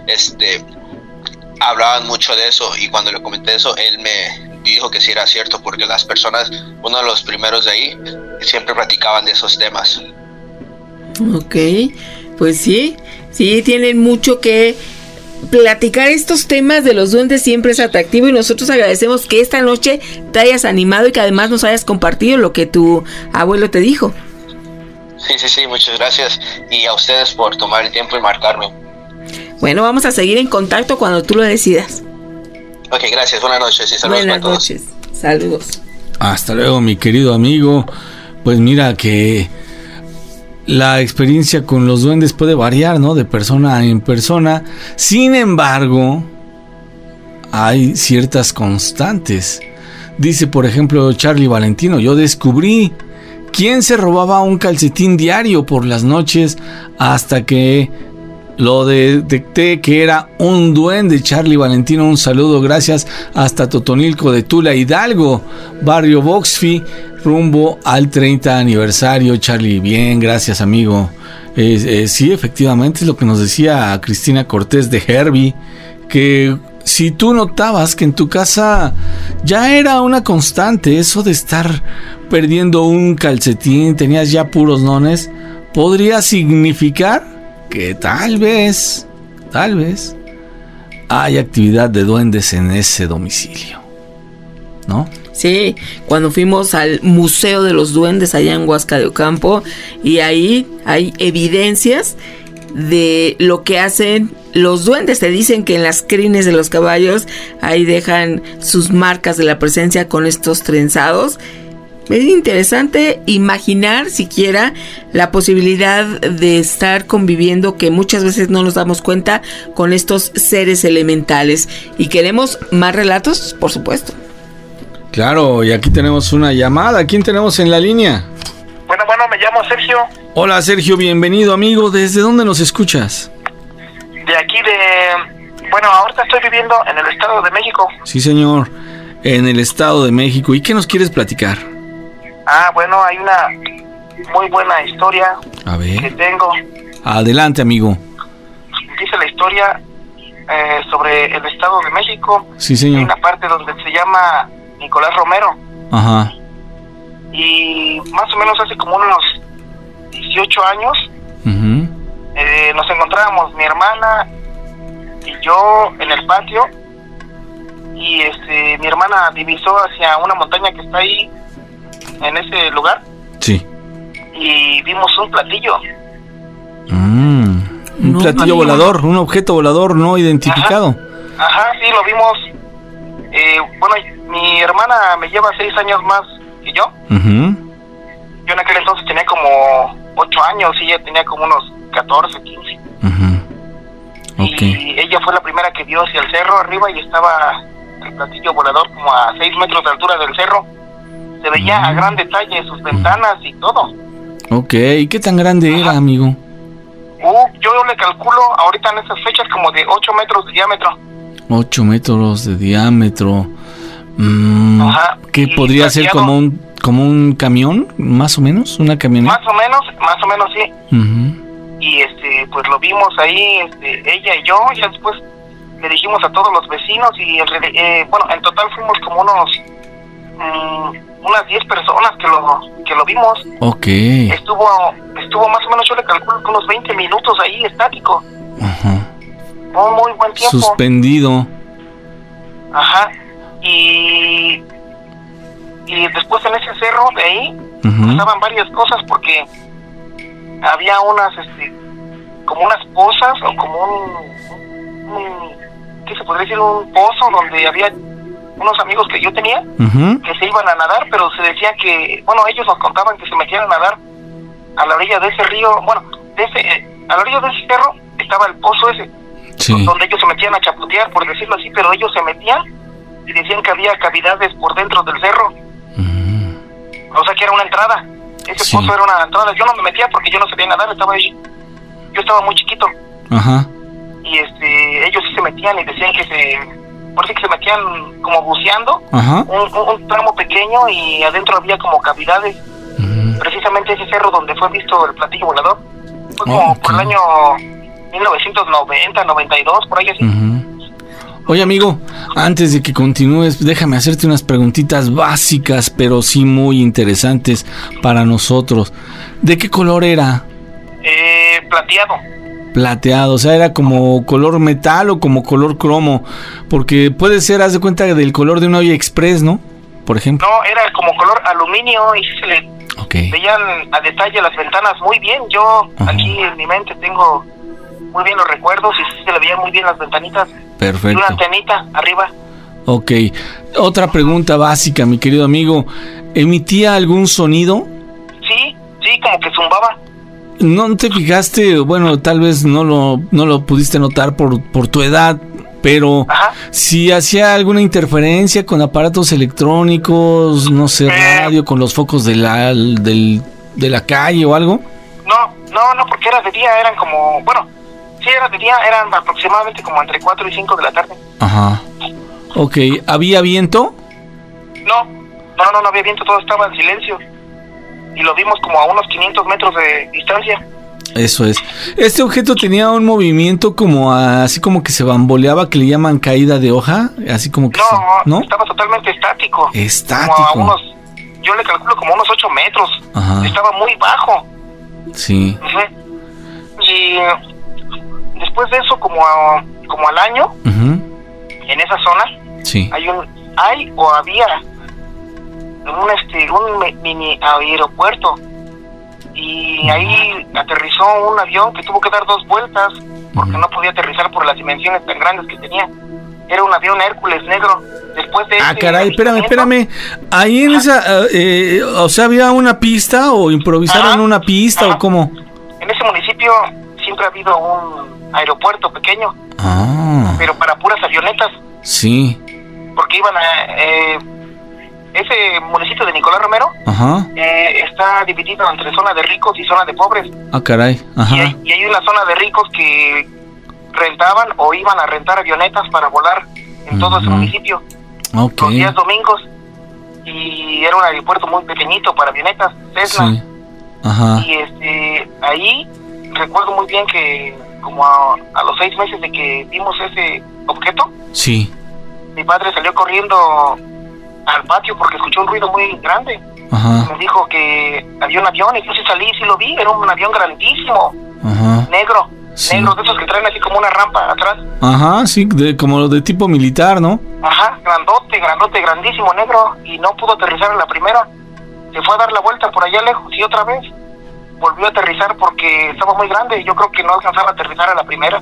Speaker 1: hablaban mucho de eso, y cuando le comenté eso, él me dijo que sí era cierto, porque las personas, uno de los primeros de ahí, siempre platicaban de esos temas.
Speaker 8: Ok, pues sí, tienen mucho que platicar. Estos temas de los duendes siempre es atractivo, y nosotros agradecemos que esta noche te hayas animado y que además nos hayas compartido lo que tu abuelo te dijo.
Speaker 1: Sí, muchas gracias, y a ustedes por tomar el tiempo y marcarme.
Speaker 8: Bueno, vamos a seguir en contacto cuando tú lo decidas.
Speaker 1: Ok, gracias, buenas noches y saludos
Speaker 8: para
Speaker 1: todos.
Speaker 8: Buenas noches. Saludos.
Speaker 9: Hasta luego, mi querido amigo. Pues mira que la experiencia con los duendes puede variar, ¿no? De persona en persona. Sin embargo, hay ciertas constantes. Dice, por ejemplo, Charlie Valentino: yo descubrí quién se robaba un calcetín diario por las noches hasta que lo detecté que era un duende. Charlie Valentino, un saludo, gracias, hasta Totonilco de Tula, Hidalgo, barrio Boxfi, rumbo al 30 aniversario. Charlie, bien, gracias, amigo. Sí, efectivamente, es lo que nos decía Cristina Cortés de Herbie, que si tú notabas que en tu casa ya era una constante eso de estar perdiendo un calcetín, tenías ya puros nones, podría significar que tal vez hay actividad de duendes en ese domicilio, ¿no?
Speaker 8: Sí, cuando fuimos al Museo de los Duendes allá en Huasca de Ocampo, y ahí hay evidencias de lo que hacen los duendes. Te dicen que en las crines de los caballos ahí dejan sus marcas de la presencia con estos trenzados. Es interesante imaginar siquiera la posibilidad de estar conviviendo, que muchas veces no nos damos cuenta, con estos seres elementales. Y queremos más relatos, por supuesto.
Speaker 9: Claro, y aquí tenemos una llamada. ¿Quién tenemos en la línea?
Speaker 2: Bueno, me llamo Sergio.
Speaker 9: Hola, Sergio, bienvenido, amigo. ¿Desde dónde nos escuchas?
Speaker 2: De aquí Bueno, ahorita estoy viviendo en el Estado de México.
Speaker 9: Sí, señor, en el Estado de México. ¿Y qué nos quieres platicar?
Speaker 2: Bueno, hay una muy buena historia que tengo.
Speaker 9: Adelante, amigo.
Speaker 2: Dice la historia sobre el Estado de México.
Speaker 9: Sí, señor.
Speaker 2: Hay una parte donde se llama Nicolás Romero.
Speaker 9: Ajá.
Speaker 2: Y más o menos hace como unos 18 años nos encontrábamos mi hermana y yo en el patio, y mi hermana divisó hacia una montaña que está ahí en ese lugar.
Speaker 9: Sí.
Speaker 2: Y vimos un platillo.
Speaker 9: Un platillo volador, un objeto volador no identificado.
Speaker 2: Ajá, sí, lo vimos. Bueno, mi hermana me lleva 6 años más que yo. Yo en aquel entonces tenía como 8 años y ella tenía como unos 14, 15. Y ella fue la primera que vio hacia el cerro arriba, y estaba el platillo volador como a 6 metros de altura del cerro. Se veía a gran detalle sus ventanas y todo.
Speaker 9: Ok, ¿qué tan grande era, amigo?
Speaker 2: Yo le calculo ahorita en esas fechas como de 8 metros de diámetro.
Speaker 9: 8 metros de diámetro. ¿Qué podría ser como un camión, más o menos? ¿Una camioneta?
Speaker 2: Más o menos sí. Y pues lo vimos ahí, ella y yo, y después le dijimos a todos los vecinos, y bueno, en total fuimos como unas 10 personas que lo vimos.
Speaker 9: Ok.
Speaker 2: Estuvo más o menos, yo le calculo que unos 20 minutos ahí estático. Muy buen tiempo.
Speaker 9: Suspendido.
Speaker 2: Ajá. Y después en ese cerro de ahí pasaban varias cosas, porque había unas como unas pozas, o como ¿qué se podría decir? Un pozo donde había unos amigos que yo tenía que se iban a nadar, pero se decía que, bueno, ellos nos contaban que se metían a nadar a la orilla de ese río, bueno, a la orilla de ese cerro estaba el pozo ese, donde ellos se metían a chapotear, por decirlo así, pero ellos se metían y decían que había cavidades por dentro del cerro. O sea que era una entrada. Ese pozo era una entrada. Yo no me metía porque yo no sabía nadar, yo estaba muy chiquito. Y ellos sí se metían y decían que parece que se metían como buceando, un tramo pequeño, y adentro había como cavidades. Precisamente ese cerro donde fue visto el platillo volador fue como por el año 1990, 92, por ahí así.
Speaker 9: Oye, amigo, antes de que continúes, déjame hacerte unas preguntitas básicas, pero sí muy interesantes para nosotros. ¿De qué color era?
Speaker 2: Plateado.
Speaker 9: Plateado, o sea, era como color metal o como color cromo, porque puede ser, haz de cuenta, del color de una olla express, ¿no? Por ejemplo.
Speaker 2: No, era como color aluminio, y se le veían a detalle las ventanas muy bien. Yo aquí en mi mente tengo muy bien los recuerdos, y se le veían muy bien las ventanitas.
Speaker 9: Perfecto.
Speaker 2: Y una antenita arriba.
Speaker 9: Ok, Otra pregunta básica, mi querido amigo. ¿Emitía algún sonido?
Speaker 2: Sí, como que zumbaba.
Speaker 9: ¿No te fijaste? Bueno, tal vez no lo pudiste notar por tu edad, pero si hacía alguna interferencia con aparatos electrónicos, no sé, radio, con los focos de la calle o algo.
Speaker 2: No, porque era de día, eran como, era de día, eran aproximadamente como entre 4 y 5 de la tarde.
Speaker 9: Ajá. Ok, ¿había viento?
Speaker 2: No había viento, todo estaba en silencio. Y lo vimos como a unos 500 metros de distancia.
Speaker 9: Eso es. Este objeto tenía un movimiento como así como que se bamboleaba, que le llaman caída de hoja, así como que
Speaker 2: ¿no? Estaba totalmente estático. Como a yo le calculo como unos 8 metros. Ajá. Estaba muy bajo.
Speaker 9: Sí.
Speaker 2: Uh-huh. Y después de eso, como al año, en esa zona,
Speaker 9: sí,
Speaker 2: había un mini aeropuerto, y ahí aterrizó un avión que tuvo que dar 2 vueltas porque no podía aterrizar por las dimensiones tan grandes que tenía. Era un avión Hércules negro. Después de
Speaker 9: caray, espérame. Ahí en esa, o sea, ¿había una pista o improvisaron una pista o cómo?
Speaker 2: En ese municipio siempre ha habido un aeropuerto pequeño, pero para puras avionetas.
Speaker 9: Sí.
Speaker 2: Porque iban ese municipio de Nicolás Romero está dividido entre zona de ricos y zona de pobres.
Speaker 9: Caray. Ajá.
Speaker 2: Y hay una zona de ricos que rentaban o iban a rentar avionetas para volar en todo ese municipio. Los días domingos. Y era un aeropuerto muy pequeñito para avionetas, Cessna.
Speaker 9: Sí. Ajá.
Speaker 2: Y ahí recuerdo muy bien que como a los 6 meses de que vimos ese objeto,
Speaker 9: sí,
Speaker 2: mi padre salió corriendo al patio porque escuchó un ruido muy grande.
Speaker 9: Ajá.
Speaker 2: Me dijo que había un avión, y entonces salí y sí lo vi. Era un avión grandísimo, negro,
Speaker 9: sí,
Speaker 2: negro, de esos que traen así como una rampa atrás.
Speaker 9: Ajá, sí, como de tipo militar, ¿no?
Speaker 2: Ajá, grandote, grandísimo, negro, y no pudo aterrizar en la primera. Se fue a dar la vuelta por allá lejos y otra vez volvió a aterrizar porque estaba muy grande. Yo creo que no alcanzaba a aterrizar a la primera.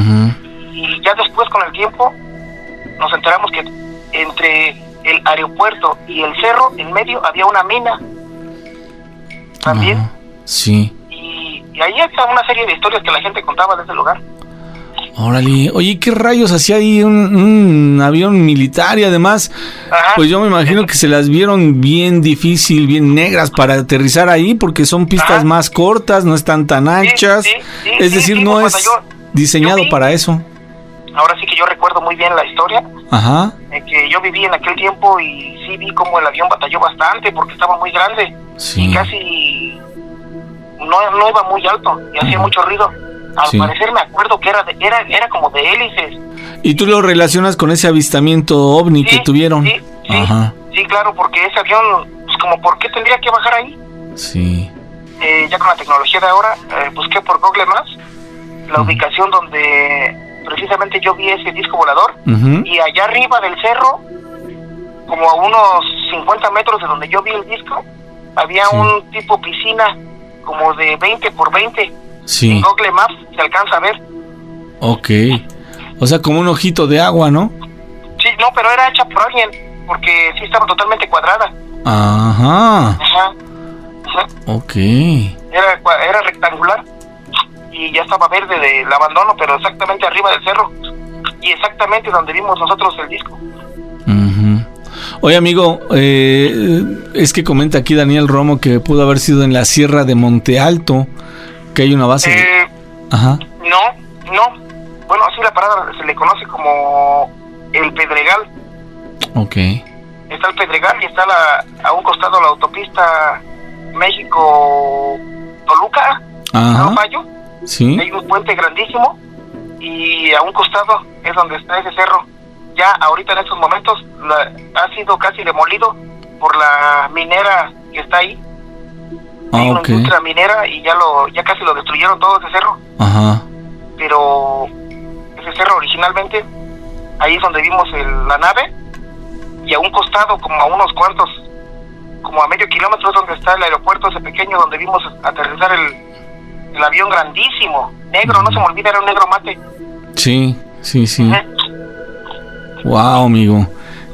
Speaker 2: Y ya después, con el tiempo, nos enteramos que entre el aeropuerto y el cerro, en medio, había una mina también.
Speaker 9: Sí.
Speaker 2: Y ahí está una serie de historias que la gente contaba de ese lugar.
Speaker 9: Órale, oye, ¿qué rayos hacía ahí un avión militar? Y además, pues yo me imagino que se las vieron bien difícil, bien negras para aterrizar ahí, porque son pistas más cortas, no están tan anchas, es decir, no es diseñado para eso.
Speaker 2: Ahora sí que yo recuerdo muy bien la historia, que yo viví en aquel tiempo y sí vi cómo el avión batalló bastante porque estaba muy grande, y casi no iba muy alto y hacía mucho ruido. Al parecer me acuerdo que era como de hélices.
Speaker 9: ¿Y tú lo relacionas con ese avistamiento ovni que tuvieron?
Speaker 2: Sí, claro, porque ese avión, pues como, ¿por qué tendría que bajar ahí?
Speaker 9: Sí.
Speaker 2: Ya con la tecnología de ahora, busqué por Google Maps la ubicación donde precisamente yo vi ese disco volador, y allá arriba del cerro, como a unos 50 metros de donde yo vi el disco, había un tipo piscina como de 20 por 20.
Speaker 9: Sí.
Speaker 2: En Google Maps se alcanza a ver.
Speaker 9: Ok. O sea, como un ojito de agua, ¿no?
Speaker 2: Sí, no, pero era hecha por alguien, porque sí estaba totalmente cuadrada.
Speaker 9: Ajá. Ok.
Speaker 2: Era rectangular y ya estaba verde del abandono, pero exactamente arriba del cerro y exactamente donde vimos nosotros el disco.
Speaker 9: Oye, amigo, es que comenta aquí Daniel Romo que pudo haber sido en la Sierra de Monte Alto, que hay una base.
Speaker 2: No. Bueno, así la parada se le conoce como el Pedregal.
Speaker 9: Ok.
Speaker 2: Está el Pedregal y está a un costado la autopista México-Toluca, ¿no fallo?
Speaker 9: Sí.
Speaker 2: Hay un puente grandísimo y a un costado es donde está ese cerro. Ya ahorita en estos momentos ha sido casi demolido por la minera que está ahí. Hay una industria minera y ya casi lo destruyeron todo ese cerro. Pero ese cerro originalmente, ahí es donde vimos la nave, y a un costado, como a unos cuantos, como a medio kilómetro, donde está el aeropuerto ese pequeño, donde vimos aterrizar el avión grandísimo, negro, no se me olvida, era un negro mate.
Speaker 9: Sí. Wow, amigo.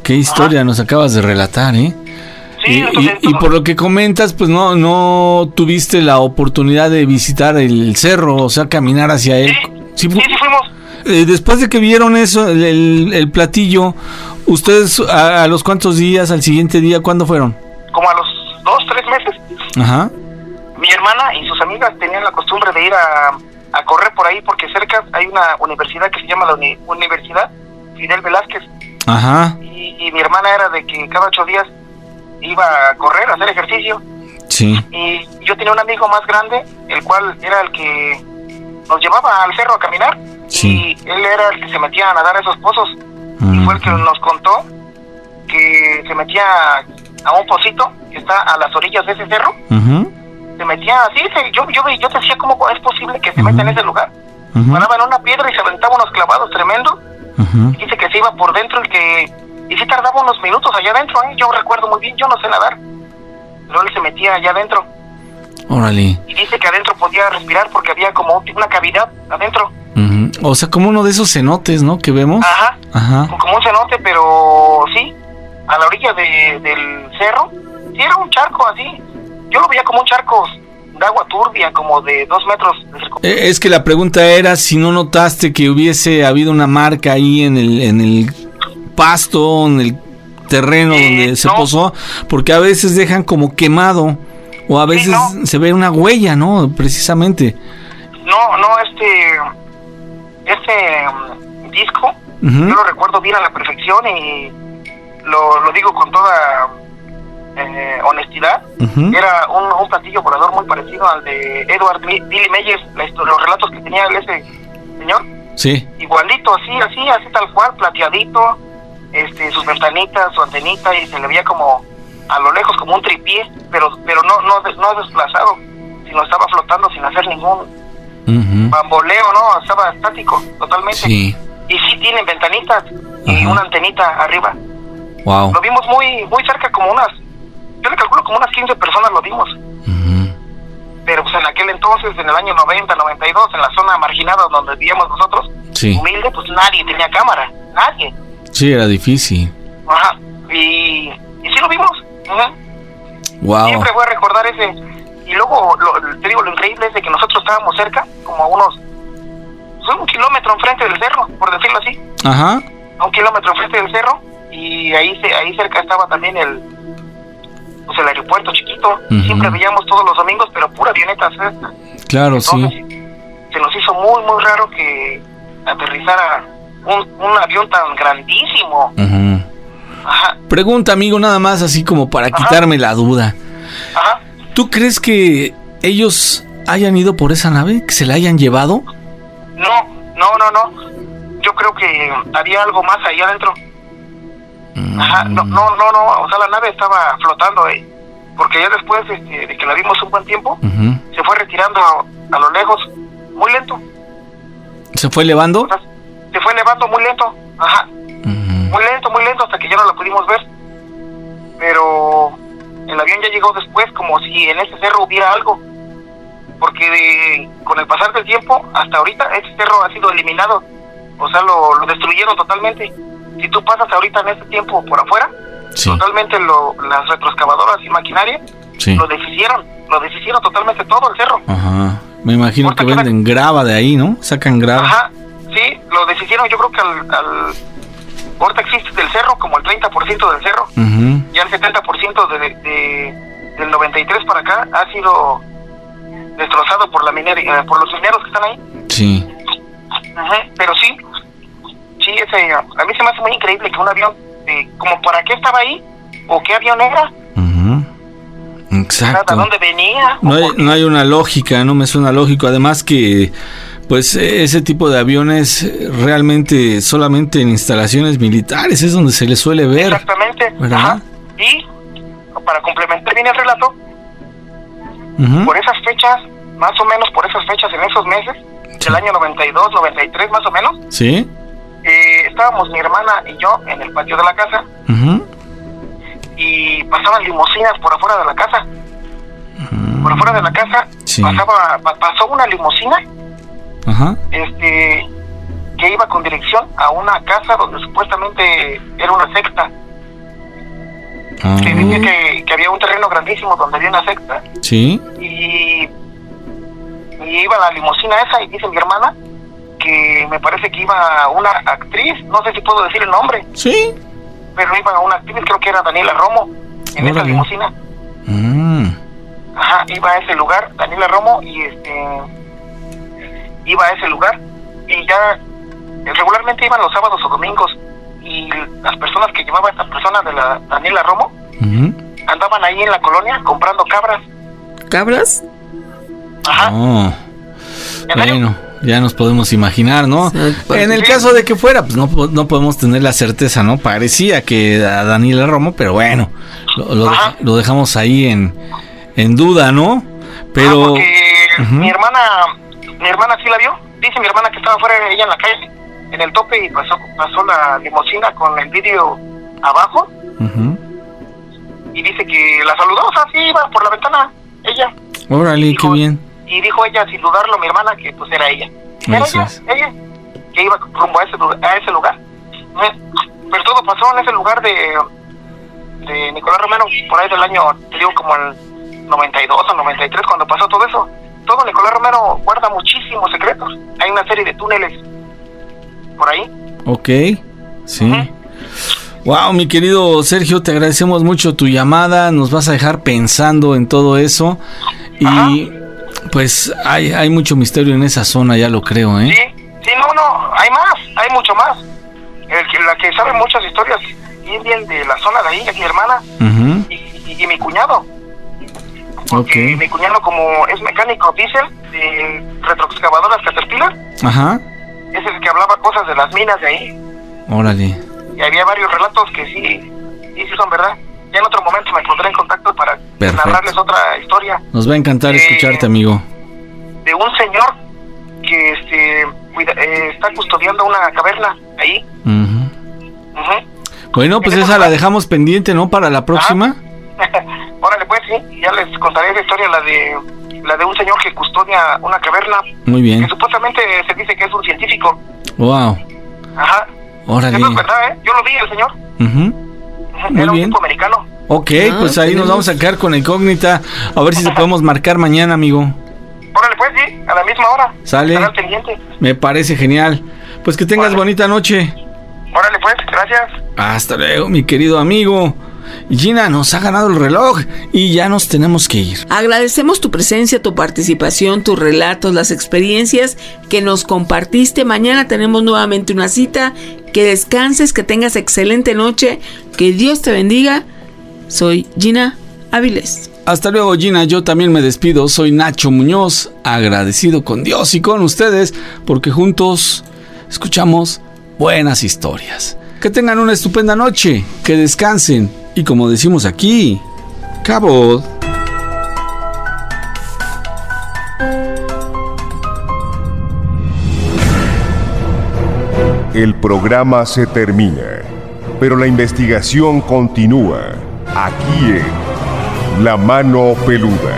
Speaker 9: Qué historia nos acabas de relatar, ¿eh?
Speaker 2: Sí,
Speaker 9: y por lo que comentas, pues no tuviste la oportunidad de visitar el cerro, o sea, caminar hacia él.
Speaker 2: Sí fuimos.
Speaker 9: Después de que vieron eso, el platillo, ¿ustedes a los cuántos días, al siguiente día, cuándo fueron?
Speaker 2: Como a los 2-3 meses.
Speaker 9: Ajá.
Speaker 2: Mi hermana y sus amigas tenían la costumbre de ir a correr por ahí, porque cerca hay una universidad que se llama la Universidad Fidel Velázquez.
Speaker 9: Ajá.
Speaker 2: Y mi hermana era de que cada 8 días iba a correr, a hacer ejercicio.
Speaker 9: Sí.
Speaker 2: Y yo tenía un amigo más grande, el cual era el que nos llevaba al cerro a caminar.
Speaker 9: Sí.
Speaker 2: Y él era el que se metía a nadar a esos pozos. Y fue el que nos contó que se metía a un pocito que está a las orillas de ese cerro. Se metía así, yo decía, ¿cómo es posible que se meta en ese lugar? Paraba en una piedra y se aventaba unos clavados tremendos. Dice que se iba por dentro y sí tardaba unos minutos allá adentro, yo recuerdo muy bien, yo no sé nadar, pero él se metía allá adentro.
Speaker 9: Órale.
Speaker 2: Y dice que adentro podía respirar porque había como una cavidad adentro.
Speaker 9: O sea, como uno de esos cenotes, ¿no? Que vemos.
Speaker 2: Ajá. Como un cenote, pero sí, a la orilla del cerro. Sí, era un charco así. Yo lo veía como un charco de agua turbia, como de 2 metros de circunferencia.
Speaker 9: Es que la pregunta era si no notaste que hubiese habido una marca ahí en el pasto, en el terreno donde se posó, porque a veces dejan como quemado, o a veces se ve una huella, ¿no? Precisamente.
Speaker 2: No, este disco, yo lo recuerdo bien a la perfección y lo digo con toda honestidad. Era un platillo volador muy parecido al de Edward Billy Mayer, los relatos que tenía ese señor.
Speaker 9: Sí.
Speaker 2: Igualito, así tal cual, plateadito, sus ventanitas, su antenita, y se le veía como a lo lejos como un tripié, pero no desplazado, sino estaba flotando sin hacer ningún bamboleo, ¿no? Estaba estático totalmente.
Speaker 9: Sí.
Speaker 2: Y sí tienen ventanitas y una antenita arriba.
Speaker 9: Wow.
Speaker 2: Lo vimos muy cerca, yo le calculo como unas 15 personas lo vimos. Pero pues en aquel entonces, en el año 90, 92, en la zona marginada donde vivíamos nosotros, humilde, pues nadie tenía cámara, nadie.
Speaker 9: Sí, era difícil.
Speaker 2: Ajá. Y sí lo vimos.
Speaker 9: Wow.
Speaker 2: Siempre voy a recordar ese. Y luego, te digo, lo increíble es de que nosotros estábamos cerca, como a unos 1 kilómetro enfrente del cerro, por decirlo así.
Speaker 9: Ajá.
Speaker 2: A 1 kilómetro enfrente del cerro, y ahí cerca estaba también el aeropuerto chiquito. Siempre veíamos todos los domingos, pero pura avioneta cerca.
Speaker 9: Claro.
Speaker 2: Entonces,
Speaker 9: sí.
Speaker 2: Se nos hizo muy, muy raro que aterrizara un avión tan grandísimo. Ajá.
Speaker 9: Pregunta, amigo, nada más así como para quitarme la duda.
Speaker 2: Ajá.
Speaker 9: ¿Tú crees que ellos hayan ido por esa nave? ¿Que se la hayan llevado?
Speaker 2: No. Yo creo que había algo más ahí adentro. Ajá. No. O sea, la nave estaba flotando, porque ya después de que la vimos un buen tiempo, se fue retirando a lo lejos, muy lento.
Speaker 9: ¿Se fue elevando?
Speaker 2: O sea, se fue elevando muy lento. Ajá. Muy lento hasta que ya no la pudimos ver. Pero el avión ya llegó después, como si en ese cerro hubiera algo, porque con el pasar del tiempo hasta ahorita este cerro ha sido eliminado, o sea, lo destruyeron totalmente. Si tú pasas ahorita en este tiempo por afuera, totalmente las retroexcavadoras y maquinaria lo deshicieron totalmente todo el cerro.
Speaker 9: Ajá. Me imagino que venden grava de ahí, ¿no? Sacan grava.
Speaker 2: Ajá, sí, lo deshicieron. Yo creo que ahorita existe del cerro como el 30% del cerro. Ya el 70% del 93 para acá ha sido destrozado por la minería, por los mineros que están ahí.
Speaker 9: Sí.
Speaker 2: Pero sí, a mí se me hace muy increíble que un avión, como para qué estaba ahí, o qué avión era.
Speaker 9: Exacto.
Speaker 2: ¿A dónde venía?
Speaker 9: No hay una lógica, no me suena lógico. Además que, pues, ese tipo de aviones realmente solamente en instalaciones militares es donde se les suele ver.
Speaker 2: Exactamente.
Speaker 9: ¿Verdad?
Speaker 2: Ajá. Y para complementar bien el relato, por esas fechas, más o menos por esas fechas, en esos meses, del año 92, 93 más o menos,
Speaker 9: ¿sí?
Speaker 2: Estábamos mi hermana y yo en el patio de la casa, y pasaban limusinas por afuera de la casa. Por afuera de la casa pasó una limusina que iba con dirección a una casa donde supuestamente era una secta que dice que había un terreno grandísimo donde había una secta.
Speaker 9: Sí.
Speaker 2: Y iba la limusina esa, y dice mi hermana que me parece que iba una actriz, no sé si puedo decir el nombre.
Speaker 9: Sí.
Speaker 2: Pero iba una actriz, creo que era Daniela Romo, en esa limusina. Ajá, iba a ese lugar, Daniela Romo, y iba a ese lugar, y ya regularmente iban los sábados o domingos, y las personas que llevaba esta persona de la Daniela Romo andaban ahí en la colonia comprando cabras.
Speaker 8: ¿Cabras?
Speaker 2: Ajá.
Speaker 9: Oh. Bueno, ya nos podemos imaginar, ¿no? En el caso de que fuera, pues no podemos tener la certeza, ¿no? Parecía que a Daniela Romo, pero bueno, lo dejamos ahí en duda, ¿no? Pero
Speaker 2: porque mi hermana sí la vio. Dice mi hermana que estaba fuera, ella en la calle, en el tope, y pasó la limusina con el vidrio abajo. Y dice que la saludó, o sea, sí iba por la ventana, ella.
Speaker 9: Órale, qué bien.
Speaker 2: Y dijo ella, sin dudarlo, mi hermana, que pues era ella. Era ella, que iba rumbo a ese lugar. Pero todo pasó en ese lugar de Nicolás Romero, por ahí del año, te digo, como el 92 o 93, cuando pasó todo eso. Todo Nicolás Romero guarda muchísimos secretos. Hay una serie de túneles por ahí.
Speaker 9: Ok, sí. Wow, mi querido Sergio, te agradecemos mucho tu llamada. Nos vas a dejar pensando en todo eso. Y pues hay mucho misterio en esa zona, ya lo creo, ¿eh?
Speaker 2: Sí, no, hay más, hay mucho más. La que sabe muchas historias bien de la zona de ahí es mi hermana y mi cuñado. Porque mi cuñado, como es mecánico diésel de retroexcavadoras Caterpillar, es el que hablaba cosas de las minas de ahí.
Speaker 9: Órale.
Speaker 2: Y había varios relatos que sí son verdad. Ya en otro momento me pondré en contacto para narrarles otra historia.
Speaker 9: Nos va a encantar escucharte, amigo.
Speaker 2: De un señor que está custodiando una caverna ahí.
Speaker 9: Bueno, pues esa la dejamos pendiente, ¿no? Para la próxima.
Speaker 2: Órale, pues sí, ya les contaré esa historia, la de un señor que custodia una caverna.
Speaker 9: Muy bien.
Speaker 2: Que supuestamente se dice que es un científico.
Speaker 9: Wow.
Speaker 2: Ajá.
Speaker 9: Órale.
Speaker 2: Eso es verdad, ¿eh? Yo lo vi, el señor.
Speaker 9: Muy
Speaker 2: Era un
Speaker 9: bien.
Speaker 2: tipo americano.
Speaker 9: Ok, pues ahí nos vamos a quedar con la incógnita. A ver si te podemos marcar mañana, amigo.
Speaker 2: Órale, pues sí, a la misma hora.
Speaker 9: Sale.
Speaker 2: Estaré al pendiente.
Speaker 9: Me parece genial. Pues que tengas bonita noche.
Speaker 2: Órale, pues, gracias.
Speaker 9: Hasta luego, mi querido amigo. Gina, nos ha ganado el reloj y ya nos tenemos que ir.
Speaker 8: Agradecemos tu presencia, tu participación, tus relatos, las experiencias que nos compartiste. Mañana tenemos nuevamente una cita. Que descanses, que tengas excelente noche, que Dios te bendiga. Soy Gina Avilés.
Speaker 9: Hasta luego, Gina. Yo también me despido. Soy Nacho Muñoz, agradecido con Dios y con ustedes porque juntos escuchamos buenas historias. Que tengan una estupenda noche, que descansen y, como decimos aquí, cabot.
Speaker 5: El programa se termina, pero la investigación continúa aquí en La Mano Peluda.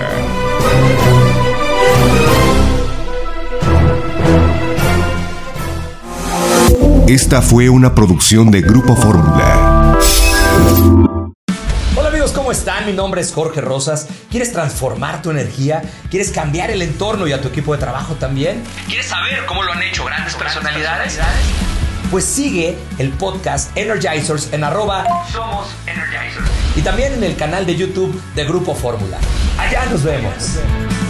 Speaker 11: Esta fue una producción de Grupo Fórmula.
Speaker 20: Hola amigos, ¿cómo están? Mi nombre es Jorge Rosas. ¿Quieres transformar tu energía? ¿Quieres cambiar el entorno y a tu equipo de trabajo también?
Speaker 21: ¿Quieres saber cómo lo han hecho grandes personalidades?
Speaker 20: Pues sigue el podcast Energizers en
Speaker 21: @Somos Energizers.
Speaker 20: y también en el canal de YouTube de Grupo Fórmula. Allá nos vemos.